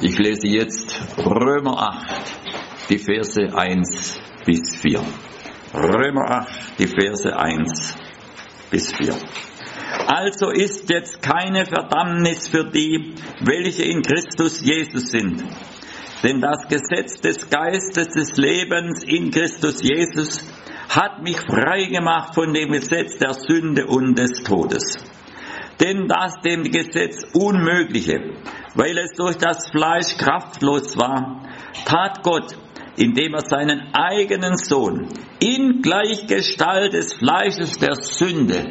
Ich lese jetzt Römer 8, die Verse 1 bis 4. Römer 8, die Verse 1 bis 4. Also ist jetzt keine Verdammnis für die, welche in Christus Jesus sind. Denn das Gesetz des Geistes des Lebens in Christus Jesus hat mich frei gemacht von dem Gesetz der Sünde und des Todes. Denn das dem Gesetz Unmögliche, weil es durch das Fleisch kraftlos war, tat Gott, indem er seinen eigenen Sohn in Gleichgestalt des Fleisches der Sünde,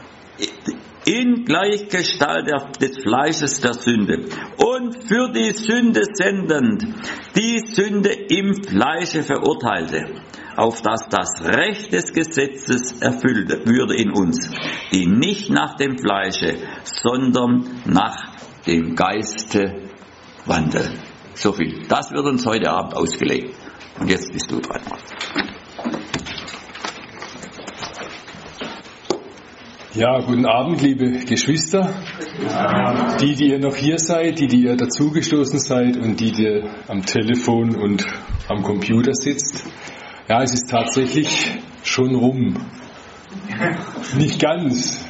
und für die Sünde sendend, die Sünde im Fleische verurteilte, auf dass das Recht des Gesetzes erfüllt würde in uns, die nicht nach dem Fleische, sondern nach dem Geiste wandeln. So viel. Das wird uns heute Abend ausgelegt. Und jetzt bist du dran. Ja, guten Abend, liebe Geschwister. Die ihr noch hier seid, die ihr dazugestoßen seid und die ihr am Telefon und am Computer sitzt. Ja, es ist tatsächlich schon rum. Nicht ganz.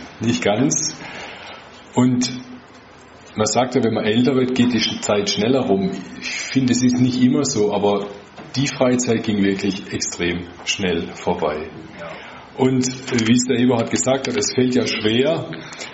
Und man sagt ja, wenn man älter wird, geht die Zeit schneller rum. Ich finde, es ist nicht immer so, aber die Freizeit ging wirklich extrem schnell vorbei. Und wie es der Eberhard gesagt hat, es fällt ja schwer,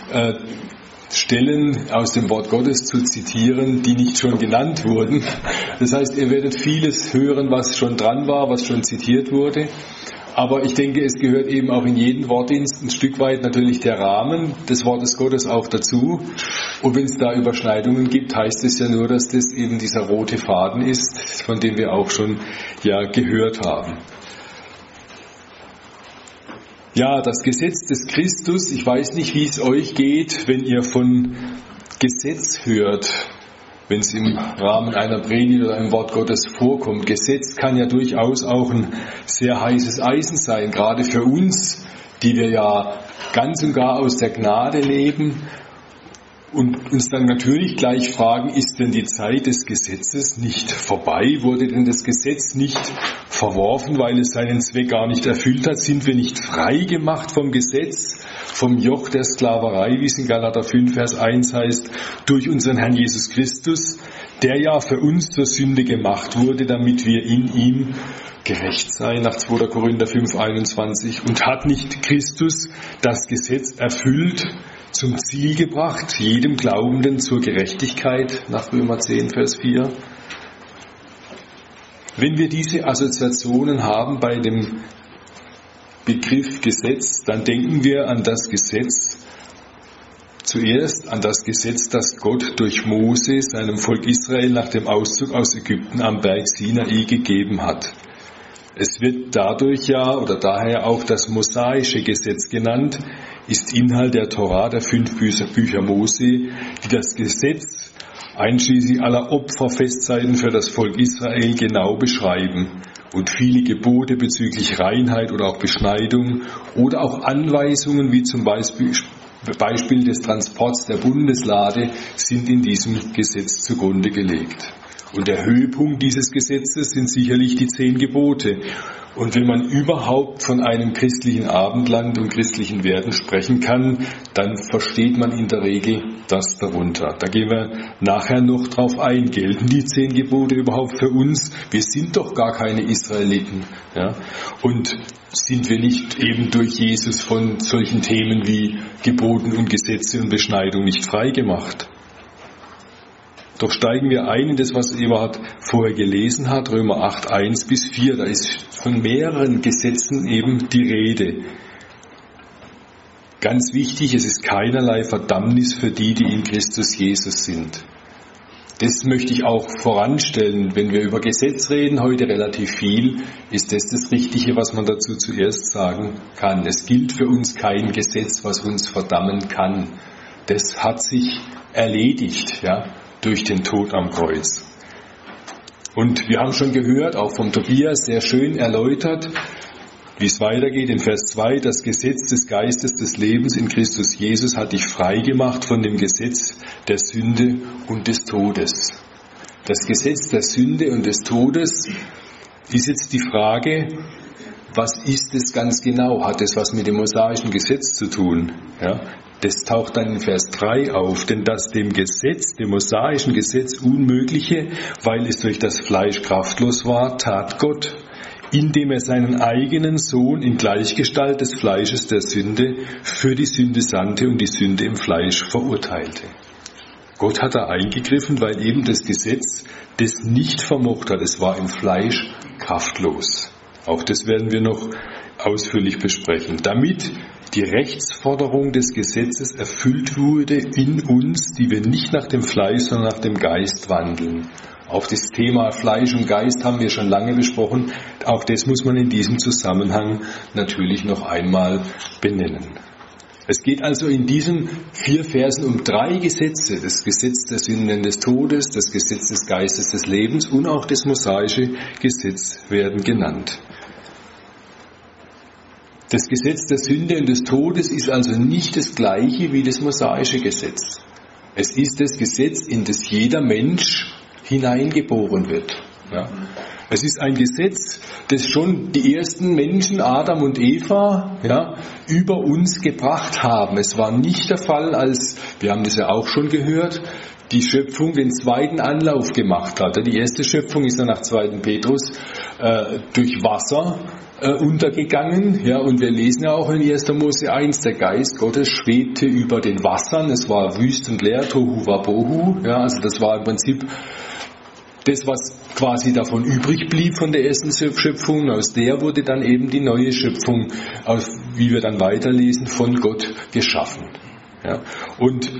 Stellen aus dem Wort Gottes zu zitieren, die nicht schon genannt wurden. Das heißt, ihr werdet vieles hören, was schon dran war, was schon zitiert wurde. Aber ich denke, es gehört eben auch in jeden Wortdienst ein Stück weit natürlich der Rahmen des Wortes Gottes auch dazu. Und wenn es da Überschneidungen gibt, heißt es ja nur, dass das eben dieser rote Faden ist, von dem wir auch schon gehört haben. Ja, das Gesetz des Christus, ich weiß nicht, wie es euch geht, wenn ihr von Gesetz hört, wenn es im Rahmen einer Predigt oder einem Wort Gottes vorkommt. Gesetz kann ja durchaus auch ein sehr heißes Eisen sein, gerade für uns, die wir ja ganz und gar aus der Gnade leben und uns dann natürlich gleich fragen, ist denn die Zeit des Gesetzes nicht vorbei? Wurde denn das Gesetz nicht verworfen, weil es seinen Zweck gar nicht erfüllt hat? Sind wir nicht frei gemacht vom Gesetz, vom Joch der Sklaverei, wie es in Galater 5, Vers 1 heißt, durch unseren Herrn Jesus Christus, der ja für uns zur Sünde gemacht wurde, damit wir in ihm gerecht seien, nach 2. Korinther 5, 21. Und hat nicht Christus das Gesetz erfüllt, zum Ziel gebracht, jedem Glaubenden zur Gerechtigkeit, nach Römer 10, Vers 4. Wenn wir diese Assoziationen haben bei dem Begriff Gesetz, dann denken wir an das Gesetz, zuerst an das Gesetz, das Gott durch Mose seinem Volk Israel nach dem Auszug aus Ägypten am Berg Sinai gegeben hat. Es wird daher auch das mosaische Gesetz genannt, ist Inhalt der Torah, der 5 Bücher Mose, die das Gesetz einschließlich aller Opferfestzeiten für das Volk Israel genau beschreiben und viele Gebote bezüglich Reinheit oder auch Beschneidung oder auch Anweisungen wie zum Beispiel des Transports der Bundeslade sind in diesem Gesetz zugrunde gelegt. Und der Höhepunkt dieses Gesetzes sind sicherlich die 10 Gebote. Und wenn man überhaupt von einem christlichen Abendland und christlichen Werten sprechen kann, dann versteht man in der Regel das darunter. Da gehen wir nachher noch drauf ein. Gelten die 10 Gebote überhaupt für uns? Wir sind doch gar keine Israeliten. Ja? Und sind wir nicht eben durch Jesus von solchen Themen wie Geboten und Gesetze und Beschneidung nicht frei gemacht? Doch steigen wir ein in das, was Eberhard vorher gelesen hat, Römer 8, 1 bis 4. Da ist von mehreren Gesetzen eben die Rede. Ganz wichtig, es ist keinerlei Verdammnis für die, die in Christus Jesus sind. Das möchte ich auch voranstellen. Wenn wir über Gesetz reden, heute relativ viel, ist das Richtige, was man dazu zuerst sagen kann. Es gilt für uns kein Gesetz, was uns verdammen kann. Das hat sich erledigt, durch den Tod am Kreuz. Und wir haben schon gehört, auch vom Tobias, sehr schön erläutert, wie es weitergeht in Vers 2, das Gesetz des Geistes des Lebens in Christus Jesus hat dich frei gemacht von dem Gesetz der Sünde und des Todes. Das Gesetz der Sünde und des Todes ist jetzt die Frage, was ist es ganz genau? Hat es was mit dem mosaischen Gesetz zu tun? Ja, das taucht dann in Vers 3 auf, denn das dem Gesetz, dem mosaischen Gesetz Unmögliche, weil es durch das Fleisch kraftlos war, tat Gott, indem er seinen eigenen Sohn in Gleichgestalt des Fleisches der Sünde für die Sünde sandte und die Sünde im Fleisch verurteilte. Gott hat da eingegriffen, weil eben das Gesetz das nicht vermocht hat. Es war im Fleisch kraftlos. Auch das werden wir noch ausführlich besprechen. Damit die Rechtsforderung des Gesetzes erfüllt wurde in uns, die wir nicht nach dem Fleisch, sondern nach dem Geist wandeln. Auch das Thema Fleisch und Geist haben wir schon lange besprochen. Auch das muss man in diesem Zusammenhang natürlich noch einmal benennen. Es geht also in diesen 4 Versen um 3 Gesetze. Das Gesetz der Sünden des Todes, das Gesetz des Geistes des Lebens und auch das mosaische Gesetz werden genannt. Das Gesetz der Sünde und des Todes ist also nicht das gleiche wie das mosaische Gesetz. Es ist das Gesetz, in das jeder Mensch hineingeboren wird. Ja. Es ist ein Gesetz, das schon die ersten Menschen, Adam und Eva, über uns gebracht haben. Es war nicht der Fall, als, wir haben das ja auch schon gehört, die Schöpfung den zweiten Anlauf gemacht hat. Die erste Schöpfung ist ja nach 2. Petrus durch Wasser untergegangen. Ja, und wir lesen ja auch in 1. Mose 1, der Geist Gottes schwebte über den Wassern. Es war wüst und leer, Tohu Wabohu. Ja, also das war im Prinzip das, was quasi davon übrig blieb von der ersten Schöpfung. Aus der wurde dann eben die neue Schöpfung, wie wir dann weiterlesen, von Gott geschaffen. Ja, und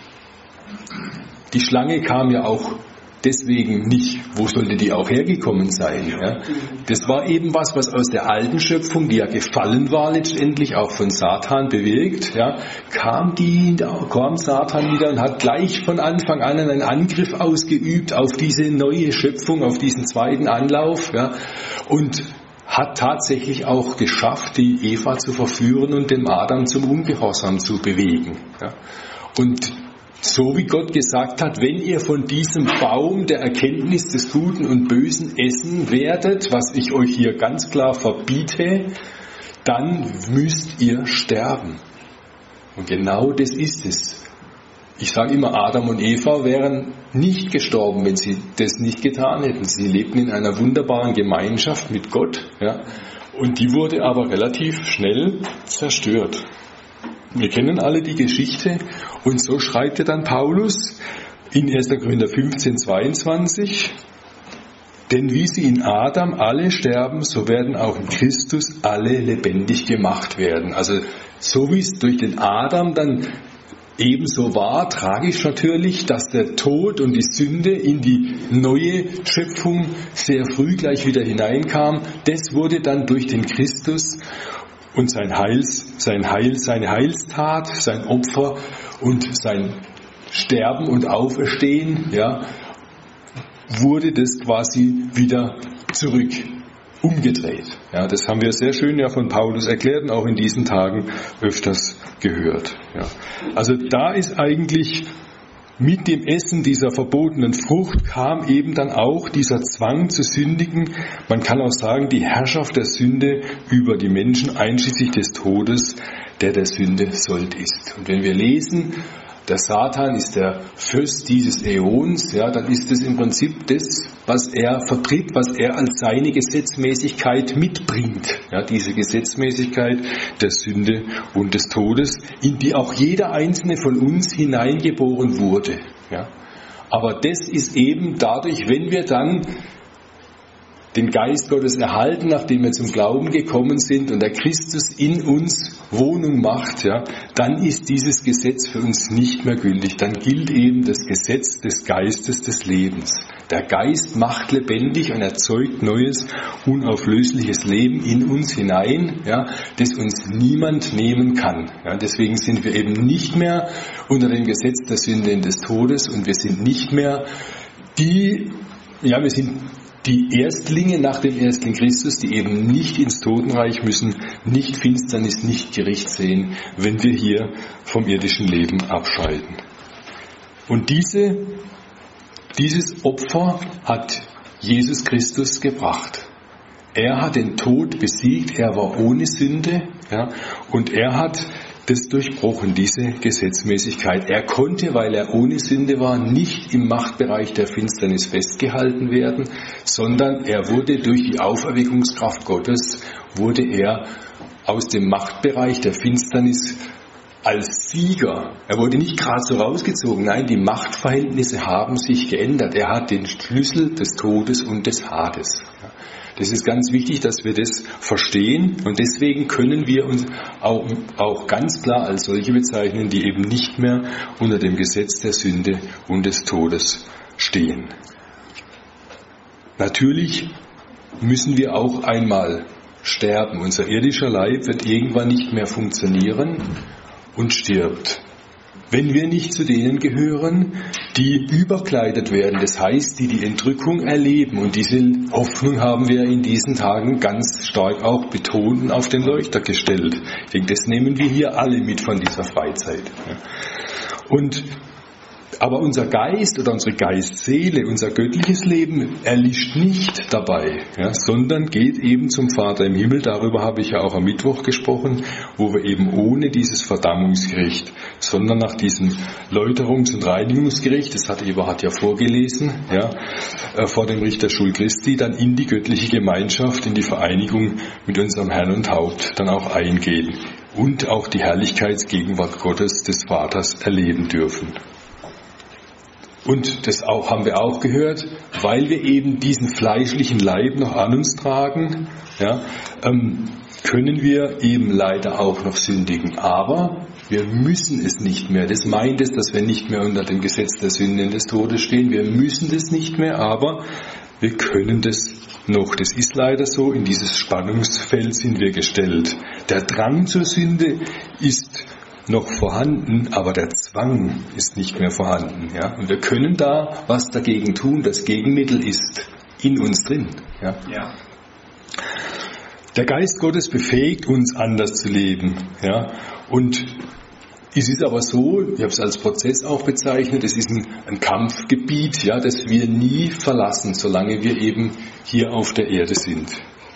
die Schlange kam ja auch deswegen nicht. Wo sollte die auch hergekommen sein? Ja? Das war eben was aus der alten Schöpfung, die ja gefallen war letztendlich, auch von Satan bewirkt, ja, kam Satan wieder und hat gleich von Anfang an einen Angriff ausgeübt auf diese neue Schöpfung, auf diesen zweiten Anlauf, ja, und hat tatsächlich auch geschafft, die Eva zu verführen und den Adam zum Ungehorsam zu bewegen. Ja. Und so wie Gott gesagt hat, wenn ihr von diesem Baum der Erkenntnis des Guten und Bösen essen werdet, was ich euch hier ganz klar verbiete, dann müsst ihr sterben. Und genau das ist es. Ich sage immer, Adam und Eva wären nicht gestorben, wenn sie das nicht getan hätten. Sie lebten in einer wunderbaren Gemeinschaft mit Gott, ja, und die wurde aber relativ schnell zerstört. Wir kennen alle die Geschichte und so schreibt dann Paulus in 1. Korinther 15, 22, denn wie sie in Adam alle sterben, so werden auch in Christus alle lebendig gemacht werden. Also so wie es durch den Adam dann ebenso war, tragisch natürlich, dass der Tod und die Sünde in die neue Schöpfung sehr früh gleich wieder hineinkam, das wurde dann durch den Christus und seine Heilstat, sein Opfer und sein Sterben und Auferstehen, ja, wurde das quasi wieder zurück umgedreht. Ja, das haben wir sehr schön ja von Paulus erklärt und auch in diesen Tagen öfters gehört. Ja. Also da ist eigentlich mit dem Essen dieser verbotenen Frucht kam eben dann auch dieser Zwang zu sündigen. Man kann auch sagen, die Herrschaft der Sünde über die Menschen, einschließlich des Todes, der Sünde Sold ist. Und wenn wir lesen, der Satan ist der Fürst dieses Äons, ja, dann ist es im Prinzip das, was er vertritt, was er als seine Gesetzmäßigkeit mitbringt. Ja, diese Gesetzmäßigkeit der Sünde und des Todes, in die auch jeder einzelne von uns hineingeboren wurde. Ja. Aber das ist eben dadurch, wenn wir dann den Geist Gottes erhalten, nachdem wir zum Glauben gekommen sind und der Christus in uns Wohnung macht, ja, dann ist dieses Gesetz für uns nicht mehr gültig. Dann gilt eben das Gesetz des Geistes des Lebens. Der Geist macht lebendig und erzeugt neues, unauflösliches Leben in uns hinein, ja, das uns niemand nehmen kann. Ja, deswegen sind wir eben nicht mehr unter dem Gesetz der Sünde und des Todes und wir sind nicht mehr wir sind die Erstlinge nach dem Erstling Christus, die eben nicht ins Totenreich müssen, nicht Finsternis, nicht Gericht sehen, wenn wir hier vom irdischen Leben abscheiden. Und diese Dieses Opfer hat Jesus Christus gebracht. Er hat den Tod besiegt, er war ohne Sünde, ja, und er hat das durchbrochen, diese Gesetzmäßigkeit. Er konnte, weil er ohne Sünde war, nicht im Machtbereich der Finsternis festgehalten werden, sondern er wurde durch die Auferweckungskraft Gottes, wurde er aus dem Machtbereich der Finsternis als Sieger. Er wurde nicht gerade so rausgezogen, nein, die Machtverhältnisse haben sich geändert. Er hat den Schlüssel des Todes und des Hades. Das ist ganz wichtig, dass wir das verstehen, und deswegen können wir uns auch ganz klar als solche bezeichnen, die eben nicht mehr unter dem Gesetz der Sünde und des Todes stehen. Natürlich müssen wir auch einmal sterben. Unser irdischer Leib wird irgendwann nicht mehr funktionieren und stirbt. Wenn wir nicht zu denen gehören, die überkleidet werden, das heißt, die Entrückung erleben, und diese Hoffnung haben wir in diesen Tagen ganz stark auch betont und auf den Leuchter gestellt. Ich denke, das nehmen wir hier alle mit von dieser Freizeit. Aber unser Geist oder unsere Geistseele, unser göttliches Leben erlischt nicht dabei, ja, sondern geht eben zum Vater im Himmel. Darüber habe ich ja auch am Mittwoch gesprochen, wo wir eben ohne dieses Verdammungsgericht, sondern nach diesem Läuterungs- und Reinigungsgericht, das hat Eberhard ja vorgelesen, ja, vor dem Richterstuhl Christi, dann in die göttliche Gemeinschaft, in die Vereinigung mit unserem Herrn und Haupt dann auch eingehen und auch die Herrlichkeitsgegenwart Gottes, des Vaters, erleben dürfen. Und das auch, haben wir auch gehört, weil wir eben diesen fleischlichen Leib noch an uns tragen, ja, können wir eben leider auch noch sündigen. Aber wir müssen es nicht mehr. Das meint es, dass wir nicht mehr unter dem Gesetz der Sünde und des Todes stehen. Wir müssen das nicht mehr, aber wir können das noch. Das ist leider so. In dieses Spannungsfeld sind wir gestellt. Der Drang zur Sünde ist noch vorhanden, aber der Zwang ist nicht mehr vorhanden. Ja? Und wir können da was dagegen tun. Das Gegenmittel ist in uns drin. Ja? Ja. Der Geist Gottes befähigt uns, anders zu leben. Ja? Und es ist aber so, ich habe es als Prozess auch bezeichnet, es ist ein Kampfgebiet, ja, das wir nie verlassen, solange wir eben hier auf der Erde sind.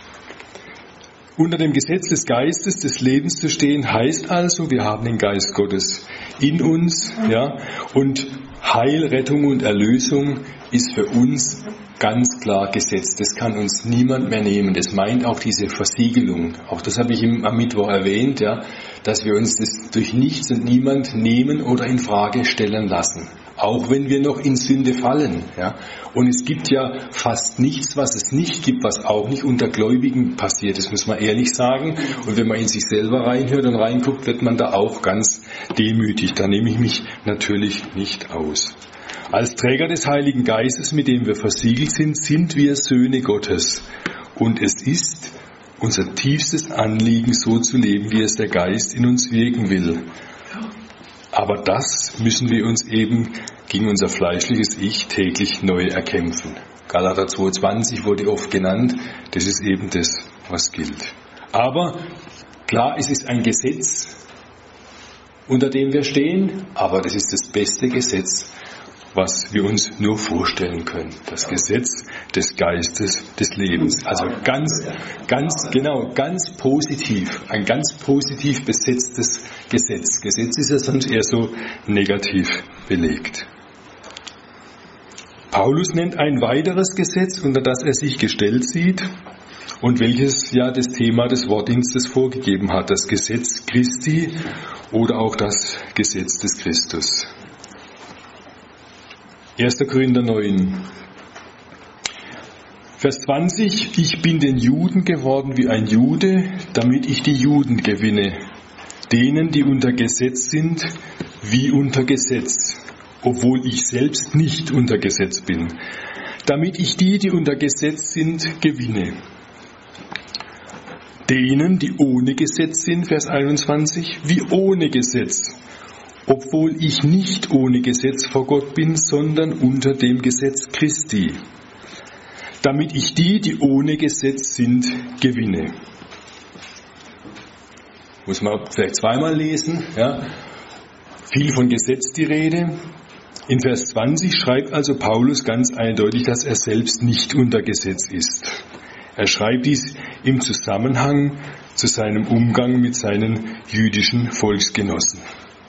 Unter dem Gesetz des Geistes, des Lebens zu stehen, heißt also, wir haben den Geist Gottes in uns, ja, und Heil, Rettung und Erlösung ist für uns ganz klar Gesetz. Das kann uns niemand mehr nehmen. Das meint auch diese Versiegelung. Auch das habe ich am Mittwoch erwähnt, ja, dass wir uns das durch nichts und niemand nehmen oder in Frage stellen lassen. Auch wenn wir noch in Sünde fallen. Ja. Und es gibt ja fast nichts, was es nicht gibt, was auch nicht unter Gläubigen passiert. Das muss man ehrlich sagen. Und wenn man in sich selber reinhört und reinguckt, wird man da auch ganz demütig. Da nehme ich mich natürlich nicht aus. Als Träger des Heiligen Geistes, mit dem wir versiegelt sind, sind wir Söhne Gottes. Und es ist unser tiefstes Anliegen, so zu leben, wie es der Geist in uns wirken will. Aber das müssen wir uns eben gegen unser fleischliches Ich täglich neu erkämpfen. Galater 2,20 wurde oft genannt. Das ist eben das, was gilt. Aber klar, es ist ein Gesetz, unter dem wir stehen, aber das ist das beste Gesetz, was wir uns nur vorstellen können. Das Gesetz des Geistes des Lebens. Also ganz positiv. Ein ganz positiv besetztes Gesetz. Gesetz ist ja sonst eher so negativ belegt. Paulus nennt ein weiteres Gesetz, unter das er sich gestellt sieht und welches ja das Thema des Wortdienstes vorgegeben hat. Das Gesetz Christi oder auch das Gesetz des Christus. 1. Korinther 9, Vers 20, ich bin den Juden geworden wie ein Jude, damit ich die Juden gewinne, denen, die unter Gesetz sind, wie unter Gesetz, obwohl ich selbst nicht unter Gesetz bin, damit ich die, die unter Gesetz sind, gewinne. Denen, die ohne Gesetz sind, Vers 21, wie ohne Gesetz, obwohl ich nicht ohne Gesetz vor Gott bin, sondern unter dem Gesetz Christi, damit ich die, die ohne Gesetz sind, gewinne. Muss man vielleicht zweimal lesen, ja. Viel von Gesetz die Rede. In Vers 20 schreibt also Paulus ganz eindeutig, dass er selbst nicht unter Gesetz ist. Er schreibt dies im Zusammenhang zu seinem Umgang mit seinen jüdischen Volksgenossen.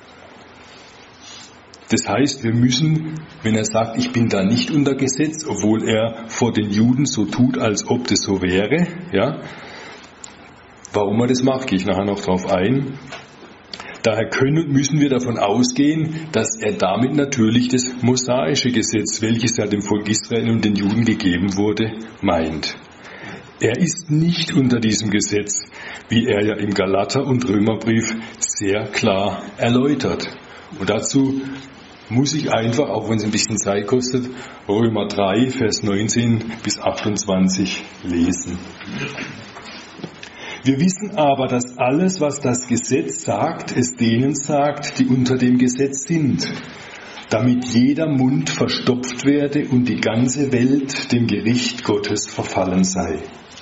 Das heißt, wir müssen, wenn er sagt, ich bin da nicht unter Gesetz, obwohl er vor den Juden so tut, als ob das so wäre, ja, warum er das macht, gehe ich nachher noch drauf ein. Daher können und müssen wir davon ausgehen, dass er damit natürlich das mosaische Gesetz, welches ja dem Volk Israel und den Juden gegeben wurde, meint. Er ist nicht unter diesem Gesetz, wie er ja im Galater- und Römerbrief sehr klar erläutert. Und dazu muss ich einfach, auch wenn es ein bisschen Zeit kostet, Römer 3, Vers 19 bis 28 lesen. Wir wissen aber, dass alles, was das Gesetz sagt, es denen sagt, die unter dem Gesetz sind, damit jeder Mund verstopft werde und die ganze Welt dem Gericht Gottes verfallen sei.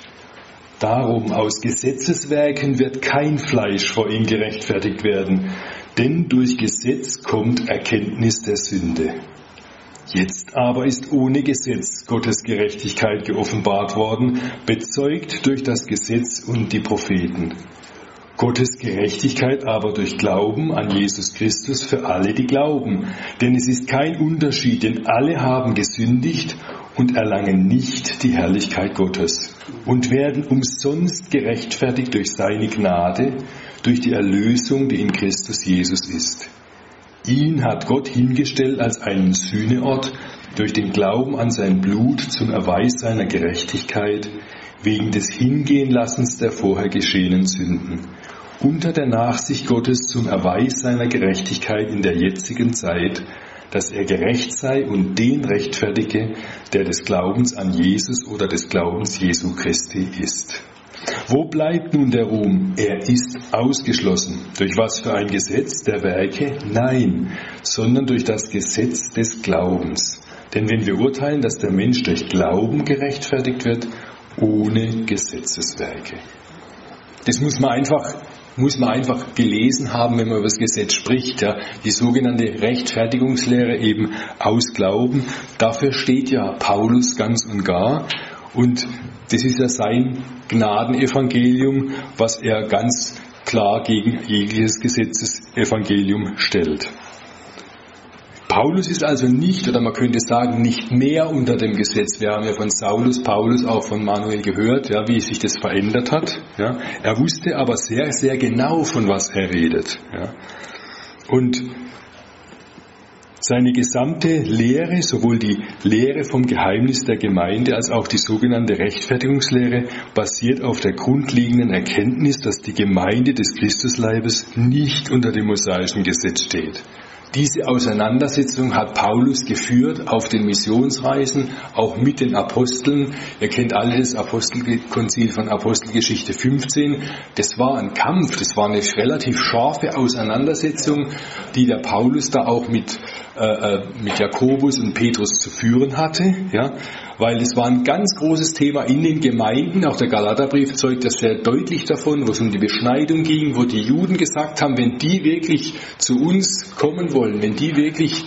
Darum, aus Gesetzeswerken wird kein Fleisch vor ihm gerechtfertigt werden, denn durch Gesetz kommt Erkenntnis der Sünde. Jetzt aber ist ohne Gesetz Gottes Gerechtigkeit geoffenbart worden, bezeugt durch das Gesetz und die Propheten. Gottes Gerechtigkeit aber durch Glauben an Jesus Christus für alle, die glauben. Denn es ist kein Unterschied, denn alle haben gesündigt und erlangen nicht die Herrlichkeit Gottes und werden umsonst gerechtfertigt durch seine Gnade, durch die Erlösung, die in Christus Jesus ist. Ihn hat Gott hingestellt als einen Sühneort durch den Glauben an sein Blut zum Erweis seiner Gerechtigkeit, wegen des Hingehenlassens der vorher geschehenen Sünden, unter der Nachsicht Gottes zum Erweis seiner Gerechtigkeit in der jetzigen Zeit, dass er gerecht sei und den rechtfertige, der des Glaubens an Jesus oder des Glaubens Jesu Christi ist. Wo bleibt nun der Ruhm? Er ist ausgeschlossen. Durch was für ein Gesetz der Werke? Nein, sondern durch das Gesetz des Glaubens. Denn wenn wir urteilen, dass der Mensch durch Glauben gerechtfertigt wird, ohne Gesetzeswerke. Das muss man einfach gelesen haben, wenn man über das Gesetz spricht. Ja. Die sogenannte Rechtfertigungslehre eben aus Glauben. Dafür steht ja Paulus ganz und gar. Und das ist ja sein Gnadenevangelium, was er ganz klar gegen jegliches Gesetzesevangelium stellt. Paulus ist also nicht, oder man könnte sagen, nicht mehr unter dem Gesetz. Wir haben ja von Saulus, Paulus, auch von Manuel gehört, ja, wie sich das verändert hat. Ja. Er wusste aber sehr, sehr genau, von was er redet. Ja. Und seine gesamte Lehre, sowohl die Lehre vom Geheimnis der Gemeinde als auch die sogenannte Rechtfertigungslehre, basiert auf der grundlegenden Erkenntnis, dass die Gemeinde des Christusleibes nicht unter dem mosaischen Gesetz steht. Diese Auseinandersetzung hat Paulus geführt auf den Missionsreisen, auch mit den Aposteln. Ihr kennt alle das Apostelkonzil von Apostelgeschichte 15. Das war ein Kampf, das war eine relativ scharfe Auseinandersetzung, die der Paulus da auch mit Jakobus und Petrus zu führen hatte, ja, weil es war ein ganz großes Thema in den Gemeinden. Auch der Galaterbrief zeugt das sehr deutlich davon, wo es um die Beschneidung ging, wo die Juden gesagt haben, wenn die wirklich zu uns kommen wollen, wenn die wirklich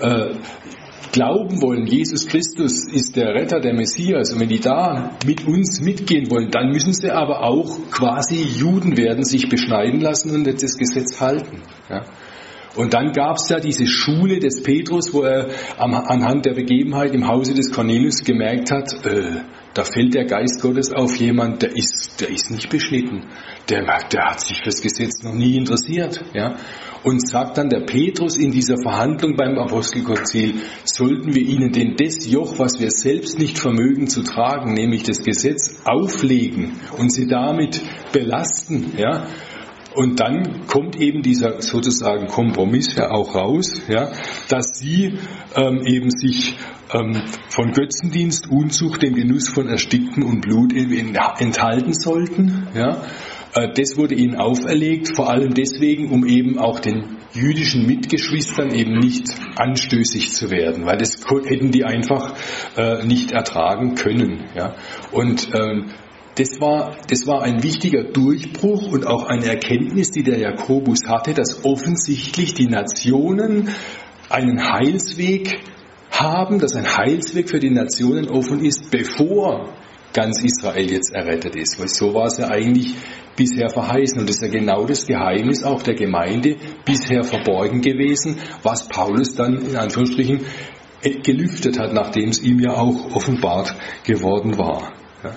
glauben wollen, Jesus Christus ist der Retter, der Messias, und wenn die da mit uns mitgehen wollen, dann müssen sie aber auch quasi Juden werden, sich beschneiden lassen und das Gesetz halten. Ja. Und dann gab es ja diese Schule des Petrus, wo er anhand der Begebenheit im Hause des Cornelius gemerkt hat, da fällt der Geist Gottes auf jemand, der ist nicht beschnitten. Der hat sich fürs Gesetz noch nie interessiert. Ja? Und sagt dann der Petrus in dieser Verhandlung beim Apostelkonzil, sollten wir ihnen denn das Joch, was wir selbst nicht vermögen zu tragen, nämlich das Gesetz, auflegen und sie damit belasten, ja? Und dann kommt eben dieser sozusagen Kompromiss ja auch raus, ja, dass sie eben sich von Götzendienst, Unzucht, dem Genuss von Ersticktem und Blut enthalten sollten. Ja. Das wurde ihnen auferlegt, vor allem deswegen, um eben auch den jüdischen Mitgeschwistern eben nicht anstößig zu werden, weil das hätten die einfach nicht ertragen können. Ja. Und das war ein wichtiger Durchbruch und auch eine Erkenntnis, die der Jakobus hatte, dass offensichtlich die Nationen einen Heilsweg haben, dass ein Heilsweg für die Nationen offen ist, bevor ganz Israel jetzt errettet ist. Weil so war es ja eigentlich bisher verheißen. Und das ist ja genau das Geheimnis auch der Gemeinde bisher verborgen gewesen, was Paulus dann in Anführungsstrichen gelüftet hat, nachdem es ihm ja auch offenbart geworden war.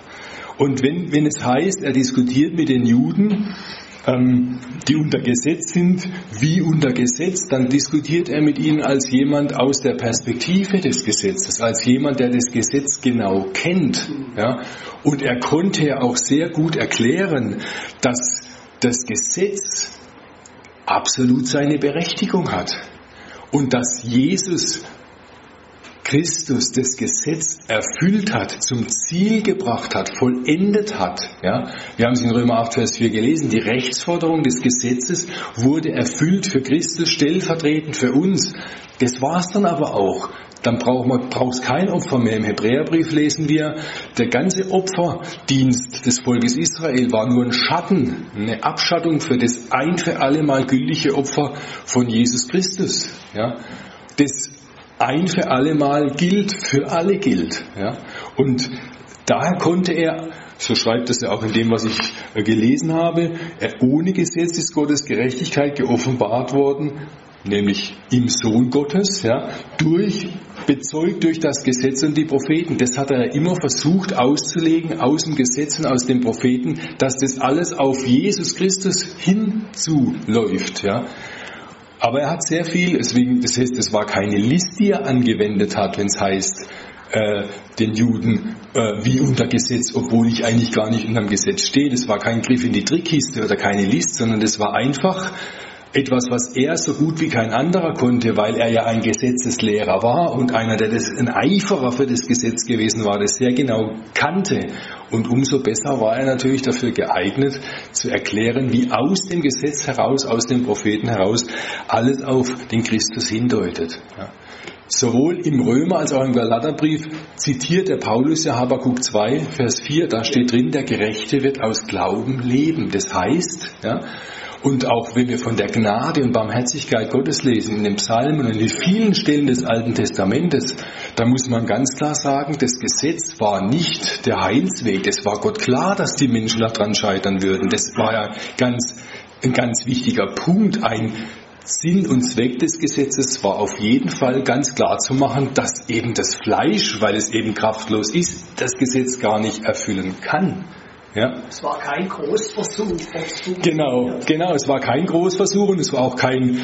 Und wenn es heißt, er diskutiert mit den Juden, die unter Gesetz sind, wie unter Gesetz, dann diskutiert er mit ihnen als jemand aus der Perspektive des Gesetzes, als jemand, der das Gesetz genau kennt. Ja? Und er konnte ja auch sehr gut erklären, dass das Gesetz absolut seine Berechtigung hat und dass Jesus Christus das Gesetz erfüllt hat, zum Ziel gebracht hat, vollendet hat. Ja? Wir haben es in Römer 8, Vers 4 gelesen. Die Rechtsforderung des Gesetzes wurde erfüllt für Christus, stellvertretend für uns. Das war es dann aber auch. Dann braucht es kein Opfer mehr. Im Hebräerbrief lesen wir, der ganze Opferdienst des Volkes Israel war nur ein Schatten, eine Abschattung für das ein für alle Mal gültige Opfer von Jesus Christus. Ja? Das ein für alle Mal gilt, für alle gilt. Ja? Und daher konnte er, so schreibt es ja auch in dem, was ich gelesen habe, ohne Gesetz ist Gottes Gerechtigkeit geoffenbart worden, nämlich im Sohn Gottes, ja, bezeugt durch das Gesetz und die Propheten. Das hat er immer versucht auszulegen aus dem Gesetz und aus den Propheten, dass das alles auf Jesus Christus hinzuläuft. Ja. Aber er hat sehr viel, deswegen, das heißt, es war keine List, die er angewendet hat, wenn es heißt, den Juden wie unter Gesetz, obwohl ich eigentlich gar nicht unter dem Gesetz stehe. Das war kein Griff in die Trickkiste oder keine List, sondern das war einfach etwas, was er so gut wie kein anderer konnte, weil er ja ein Gesetzeslehrer war und einer, der ein Eiferer für das Gesetz gewesen war, das sehr genau kannte. Und umso besser war er natürlich dafür geeignet, zu erklären, wie aus dem Gesetz heraus, aus den Propheten heraus, alles auf den Christus hindeutet. Ja. Sowohl im Römer als auch im Galaterbrief zitiert der Paulus ja Habakuk 2, Vers 4, da steht drin, der Gerechte wird aus Glauben leben. Das heißt, ja, und auch wenn wir von der Gnade und Barmherzigkeit Gottes lesen, in den Psalmen und in vielen Stellen des Alten Testamentes, da muss man ganz klar sagen, das Gesetz war nicht der Heilsweg. Es war Gott klar, dass die Menschen daran scheitern würden. Das war ja ein ganz wichtiger Punkt. Ein Sinn und Zweck des Gesetzes war auf jeden Fall ganz klar zu machen, dass eben das Fleisch, weil es eben kraftlos ist, das Gesetz gar nicht erfüllen kann. Ja. Es war kein Großversuch. Genau, es war kein Großversuch und es war auch kein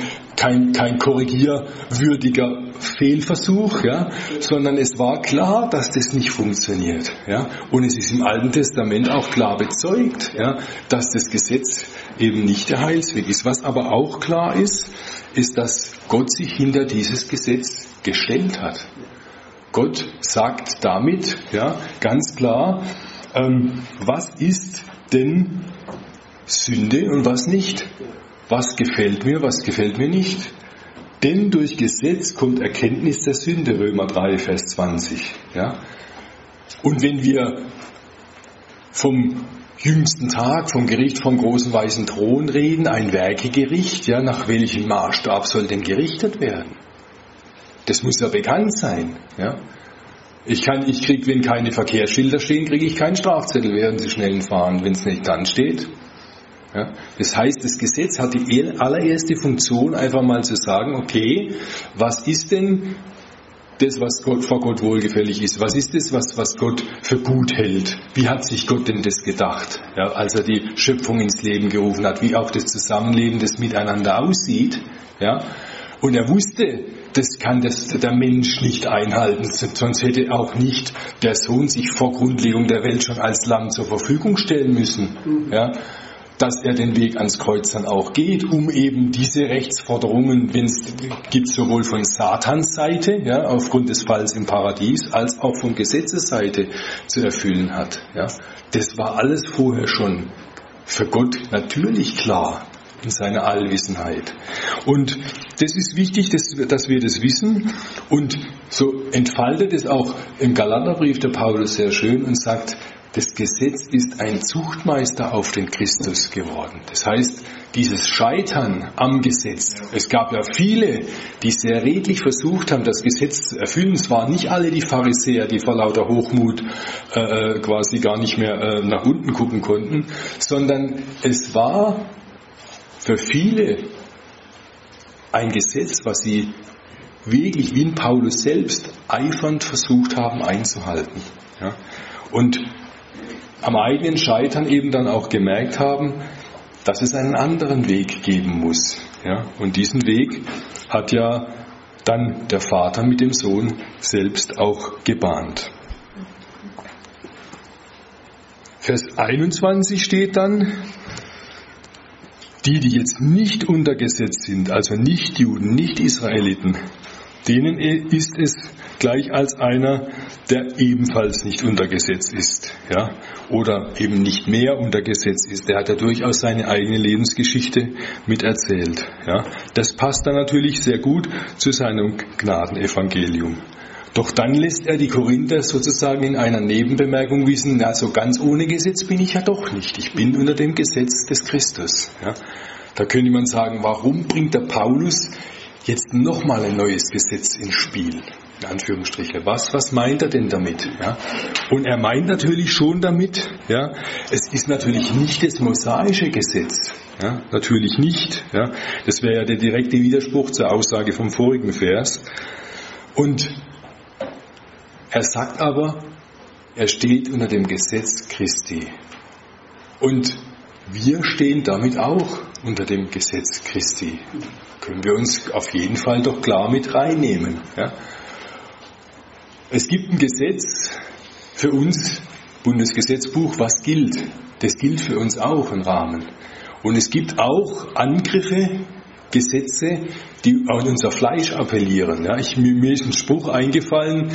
korrigierwürdiger Fehlversuch, ja, sondern es war klar, dass das nicht funktioniert. Ja. Und es ist im Alten Testament auch klar bezeugt, ja, dass das Gesetz eben nicht der Heilsweg ist. Was aber auch klar ist, dass Gott sich hinter dieses Gesetz gestellt hat. Gott sagt damit, ja, ganz klar, was ist denn Sünde und was nicht? Was gefällt mir nicht? Denn durch Gesetz kommt Erkenntnis der Sünde, Römer 3, Vers 20. Ja? Und wenn wir vom jüngsten Tag, vom Gericht vom großen weißen Thron reden, ein Werkegericht, ja, nach welchem Maßstab soll denn gerichtet werden? Das muss ja bekannt sein. Ja? Ich kriege, wenn keine Verkehrsschilder stehen, kriege ich keinen Strafzettel während Sie schnellen fahren, wenn es nicht dann steht. Ja? Das heißt, das Gesetz hat die allererste Funktion, einfach mal zu sagen, okay, was ist denn das, was vor Gott wohlgefällig ist? Was ist das, was Gott für gut hält? Wie hat sich Gott denn das gedacht, ja, als er die Schöpfung ins Leben gerufen hat? Wie auch das Zusammenleben, das miteinander aussieht? Ja? Und er wusste, das kann der Mensch nicht einhalten, sonst hätte auch nicht der Sohn sich vor Grundlegung der Welt schon als Lamm zur Verfügung stellen müssen, ja, dass er den Weg ans Kreuz dann auch geht, um eben diese Rechtsforderungen, gibt es sowohl von Satans Seite, ja, aufgrund des Falls im Paradies, als auch von Gesetzesseite zu erfüllen hat. Ja. Das war alles vorher schon für Gott natürlich klar. In seiner Allwissenheit. Und das ist wichtig, dass wir das wissen. Und so entfaltet es auch im Galaterbrief der Paulus sehr schön und sagt, das Gesetz ist ein Zuchtmeister auf den Christus geworden. Das heißt, dieses Scheitern am Gesetz. Es gab ja viele, die sehr redlich versucht haben, das Gesetz zu erfüllen. Es waren nicht alle die Pharisäer, die vor lauter Hochmut quasi gar nicht mehr nach unten gucken konnten, sondern es war für viele ein Gesetz, was sie wirklich wie in Paulus selbst eifernd versucht haben einzuhalten. Ja? Und am eigenen Scheitern eben dann auch gemerkt haben, dass es einen anderen Weg geben muss. Ja? Und diesen Weg hat ja dann der Vater mit dem Sohn selbst auch gebahnt. Vers 21 steht dann, die jetzt nicht unter Gesetz sind, also nicht Juden, nicht Israeliten, denen ist es gleich als einer, der ebenfalls nicht unter Gesetz ist, ja, oder eben nicht mehr unter Gesetz ist. Der hat ja durchaus seine eigene Lebensgeschichte mit erzählt, ja. Das passt dann natürlich sehr gut zu seinem Gnadenevangelium. Doch dann lässt er die Korinther sozusagen in einer Nebenbemerkung wissen, na, so ganz ohne Gesetz bin ich ja doch nicht. Ich bin unter dem Gesetz des Christus. Ja. Da könnte man sagen, warum bringt der Paulus jetzt nochmal ein neues Gesetz ins Spiel? In Anführungsstriche. Was meint er denn damit? Ja? Und er meint natürlich schon damit, ja, es ist natürlich nicht das mosaische Gesetz. Ja? Natürlich nicht. Ja? Das wäre ja der direkte Widerspruch zur Aussage vom vorigen Vers. Und er sagt aber, er steht unter dem Gesetz Christi. Und wir stehen damit auch unter dem Gesetz Christi. Können wir uns auf jeden Fall doch klar mit reinnehmen. Ja? Es gibt ein Gesetz für uns, Bundesgesetzbuch, was gilt. Das gilt für uns auch im Rahmen. Und es gibt auch Angriffe, Gesetze, die an unser Fleisch appellieren. Ja? Mir ist ein Spruch eingefallen,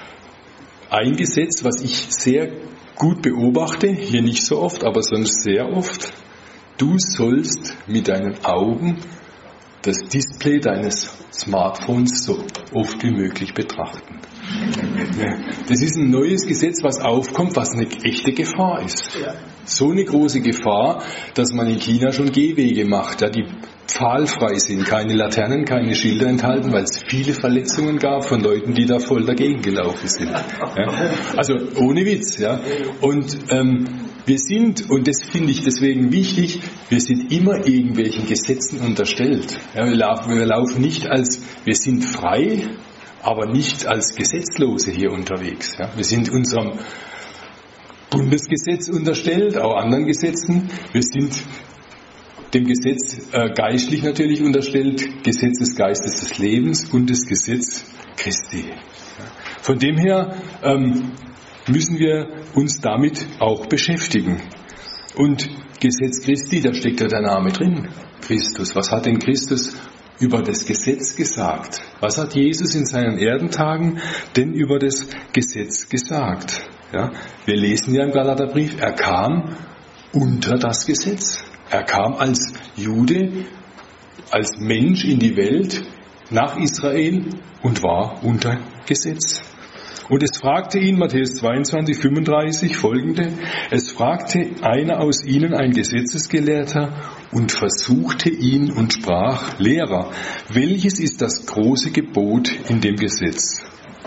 ein Gesetz, was ich sehr gut beobachte, hier nicht so oft, aber sonst sehr oft. Du sollst mit deinen Augen das Display deines Smartphones so oft wie möglich betrachten. Ja, das ist ein neues Gesetz, was aufkommt, was eine echte Gefahr ist. So eine große Gefahr, dass man in China schon Gehwege macht, ja, die pfahlfrei sind, keine Laternen, keine Schilder enthalten, weil es viele Verletzungen gab von Leuten, die da voll dagegen gelaufen sind. Ja. Also ohne Witz. Ja. Und wir sind, und das finde ich deswegen wichtig, wir sind immer irgendwelchen Gesetzen unterstellt. Ja, wir laufen nicht wir sind frei, aber nicht als Gesetzlose hier unterwegs. Ja. Wir sind unserem Bundesgesetz unterstellt, auch anderen Gesetzen. Wir sind dem Gesetz geistlich natürlich unterstellt, Gesetz des Geistes des Lebens und das Gesetz Christi. Von dem her müssen wir uns damit auch beschäftigen. Und Gesetz Christi, da steckt ja der Name drin, Christus. Was hat denn Christus über das Gesetz gesagt? Was hat Jesus in seinen Erdentagen denn über das Gesetz gesagt? Ja, wir lesen ja im Galaterbrief, er kam unter das Gesetz. Er kam als Jude, als Mensch in die Welt, nach Israel und war unter Gesetz. Und es fragte ihn, Matthäus 22, 35, folgende, es fragte einer aus ihnen, ein Gesetzesgelehrter, und versuchte ihn und sprach, Lehrer, welches ist das große Gebot in dem Gesetz?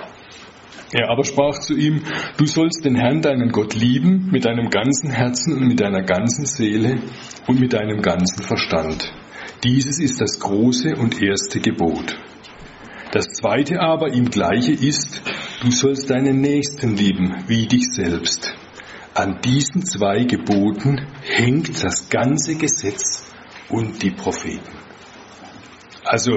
Er aber sprach zu ihm, du sollst den Herrn, deinen Gott, lieben mit deinem ganzen Herzen und mit deiner ganzen Seele und mit deinem ganzen Verstand. Dieses ist das große und erste Gebot. Das zweite aber, ihm gleiche ist, du sollst deinen Nächsten lieben wie dich selbst. An diesen zwei Geboten hängt das ganze Gesetz und die Propheten. Also,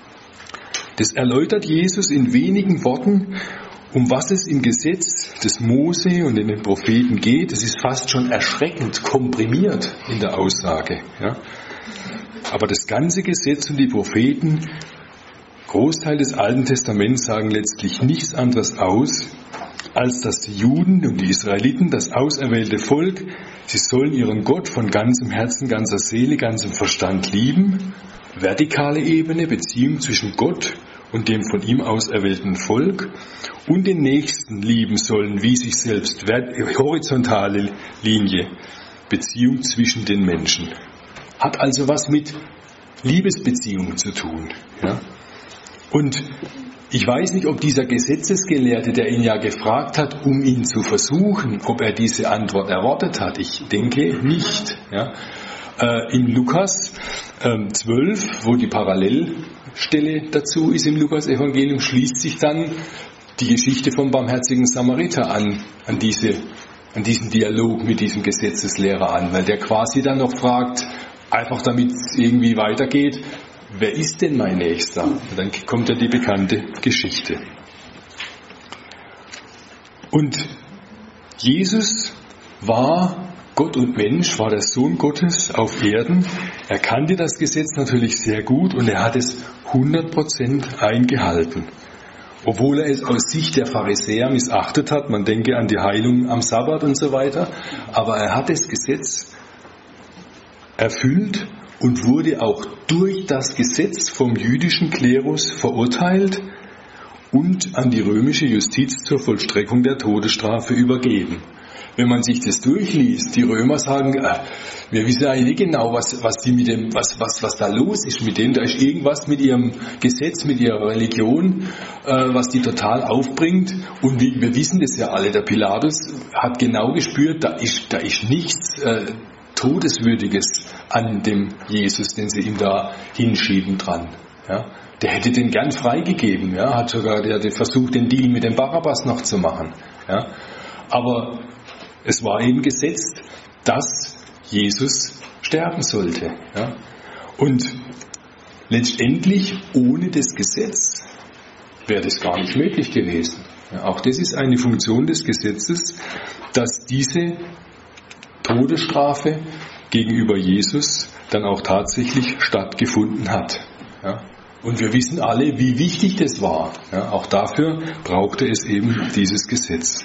das erläutert Jesus in wenigen Worten, um was es im Gesetz des Mose und in den Propheten geht. Es ist fast schon erschreckend komprimiert in der Aussage. Ja. Aber das ganze Gesetz und die Propheten, Großteil des Alten Testaments, sagen letztlich nichts anderes aus, als dass die Juden und die Israeliten, das auserwählte Volk, sie sollen ihren Gott von ganzem Herzen, ganzer Seele, ganzem Verstand lieben. Vertikale Ebene, Beziehung zwischen Gott und dem von ihm auserwählten Volk, und den Nächsten lieben sollen wie sich selbst, horizontale Linie, Beziehung zwischen den Menschen. hat also was mit Liebesbeziehungen zu tun. Ja? Und ich weiß nicht, ob dieser Gesetzesgelehrte, der ihn ja gefragt hat, um ihn zu versuchen, ob er diese Antwort erwartet hat. Ich denke nicht. Ja? In Lukas 12, wo die Parallelstelle dazu ist im Lukas-Evangelium, schließt sich dann die Geschichte vom barmherzigen Samariter an diesen Dialog mit diesem Gesetzeslehrer an, weil der quasi dann noch fragt, einfach damit es irgendwie weitergeht, wer ist denn mein Nächster? Und dann kommt ja die bekannte Geschichte. Und Jesus war Gott und Mensch, war der Sohn Gottes auf Erden. Er kannte das Gesetz natürlich sehr gut und er hat es 100% eingehalten. Obwohl er es aus Sicht der Pharisäer missachtet hat, man denke an die Heilung am Sabbat und so weiter, aber er hat das Gesetz erfüllt und wurde auch durch das Gesetz vom jüdischen Klerus verurteilt und an die römische Justiz zur Vollstreckung der Todesstrafe übergeben. Wenn man sich das durchliest, die Römer sagen, wir wissen eigentlich nicht genau, was da los ist mit denen. Da ist irgendwas mit ihrem Gesetz, mit ihrer Religion, was die total aufbringt. Und wir wissen das ja alle. Der Pilatus hat genau gespürt, da ist nichts Todeswürdiges an dem Jesus, den sie ihm da hinschieben dran. Ja? Der hätte den gern freigegeben. Ja? Hat sogar versucht, den Deal mit dem Barabbas noch zu machen. Ja? Aber es war eben gesetzt, dass Jesus sterben sollte. Ja? Und letztendlich ohne das Gesetz wäre das gar nicht möglich gewesen. Ja, auch das ist eine Funktion des Gesetzes, dass diese Todesstrafe gegenüber Jesus dann auch tatsächlich stattgefunden hat. Ja? Und wir wissen alle, wie wichtig das war. Ja? Auch dafür brauchte es eben dieses Gesetz.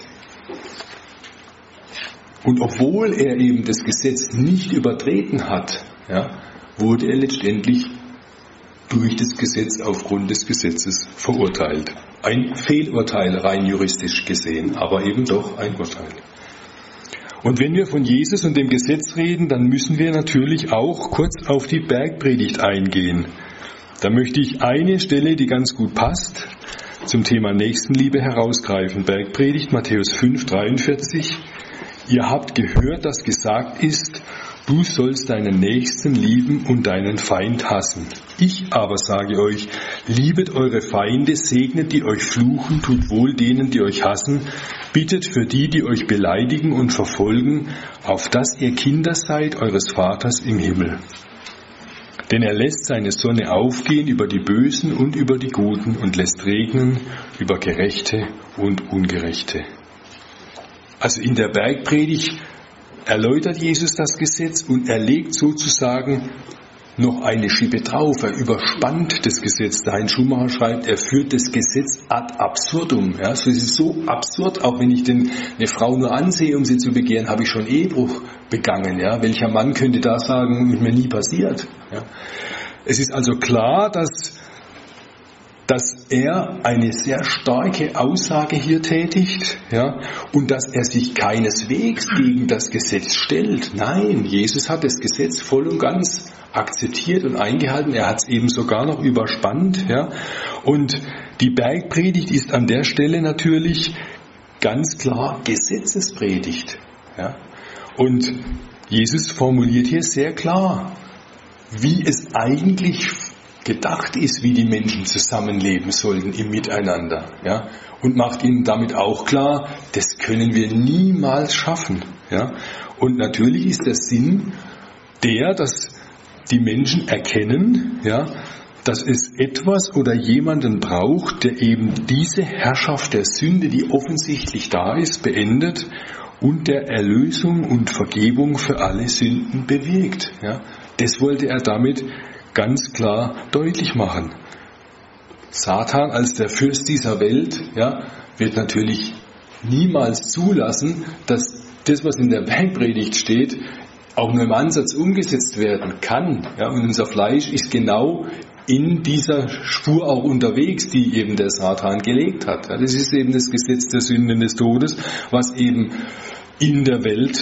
Und obwohl er eben das Gesetz nicht übertreten hat, ja, wurde er letztendlich durch das Gesetz aufgrund des Gesetzes verurteilt. Ein Fehlurteil rein juristisch gesehen, aber eben doch ein Urteil. Und wenn wir von Jesus und dem Gesetz reden, dann müssen wir natürlich auch kurz auf die Bergpredigt eingehen. Da möchte ich eine Stelle, die ganz gut passt, zum Thema Nächstenliebe herausgreifen. Bergpredigt, Matthäus 5,43. Ihr habt gehört, dass gesagt ist, du sollst deinen Nächsten lieben und deinen Feind hassen. Ich aber sage euch, liebet eure Feinde, segnet die euch fluchen, tut wohl denen, die euch hassen, bittet für die, die euch beleidigen und verfolgen, auf dass ihr Kinder seid eures Vaters im Himmel. Denn er lässt seine Sonne aufgehen über die Bösen und über die Guten und lässt regnen über Gerechte und Ungerechte. Also in der Bergpredigt erläutert Jesus das Gesetz und er legt sozusagen noch eine Schippe drauf. Er überspannt das Gesetz. Der Heinz Schumacher schreibt, er führt das Gesetz ad absurdum. Ja, es ist so absurd, auch wenn ich eine Frau nur ansehe, um sie zu begehren, habe ich schon Ehebruch begangen. Ja, welcher Mann könnte da sagen, ist mir nie passiert? Ja. Es ist also klar, dass er eine sehr starke Aussage hier tätigt, ja, und dass er sich keineswegs gegen das Gesetz stellt. Nein, Jesus hat das Gesetz voll und ganz akzeptiert und eingehalten. Er hat es eben sogar noch überspannt, ja. Und die Bergpredigt ist an der Stelle natürlich ganz klar Gesetzespredigt, ja. Und Jesus formuliert hier sehr klar, wie es eigentlich gedacht ist, wie die Menschen zusammenleben sollten im Miteinander, ja, und macht ihnen damit auch klar, das können wir niemals schaffen, ja. Und natürlich ist der Sinn dass die Menschen erkennen, ja, dass es etwas oder jemanden braucht, der eben diese Herrschaft der Sünde, die offensichtlich da ist, beendet und der Erlösung und Vergebung für alle Sünden bewegt, ja. Das wollte er damit ganz klar deutlich machen. Satan als der Fürst dieser Welt, ja, wird natürlich niemals zulassen, dass das, was in der Bergpredigt steht, auch nur im Ansatz umgesetzt werden kann. Ja, und unser Fleisch ist genau in dieser Spur auch unterwegs, die eben der Satan gelegt hat. Ja, das ist eben das Gesetz der Sünde und des Todes, was eben in der Welt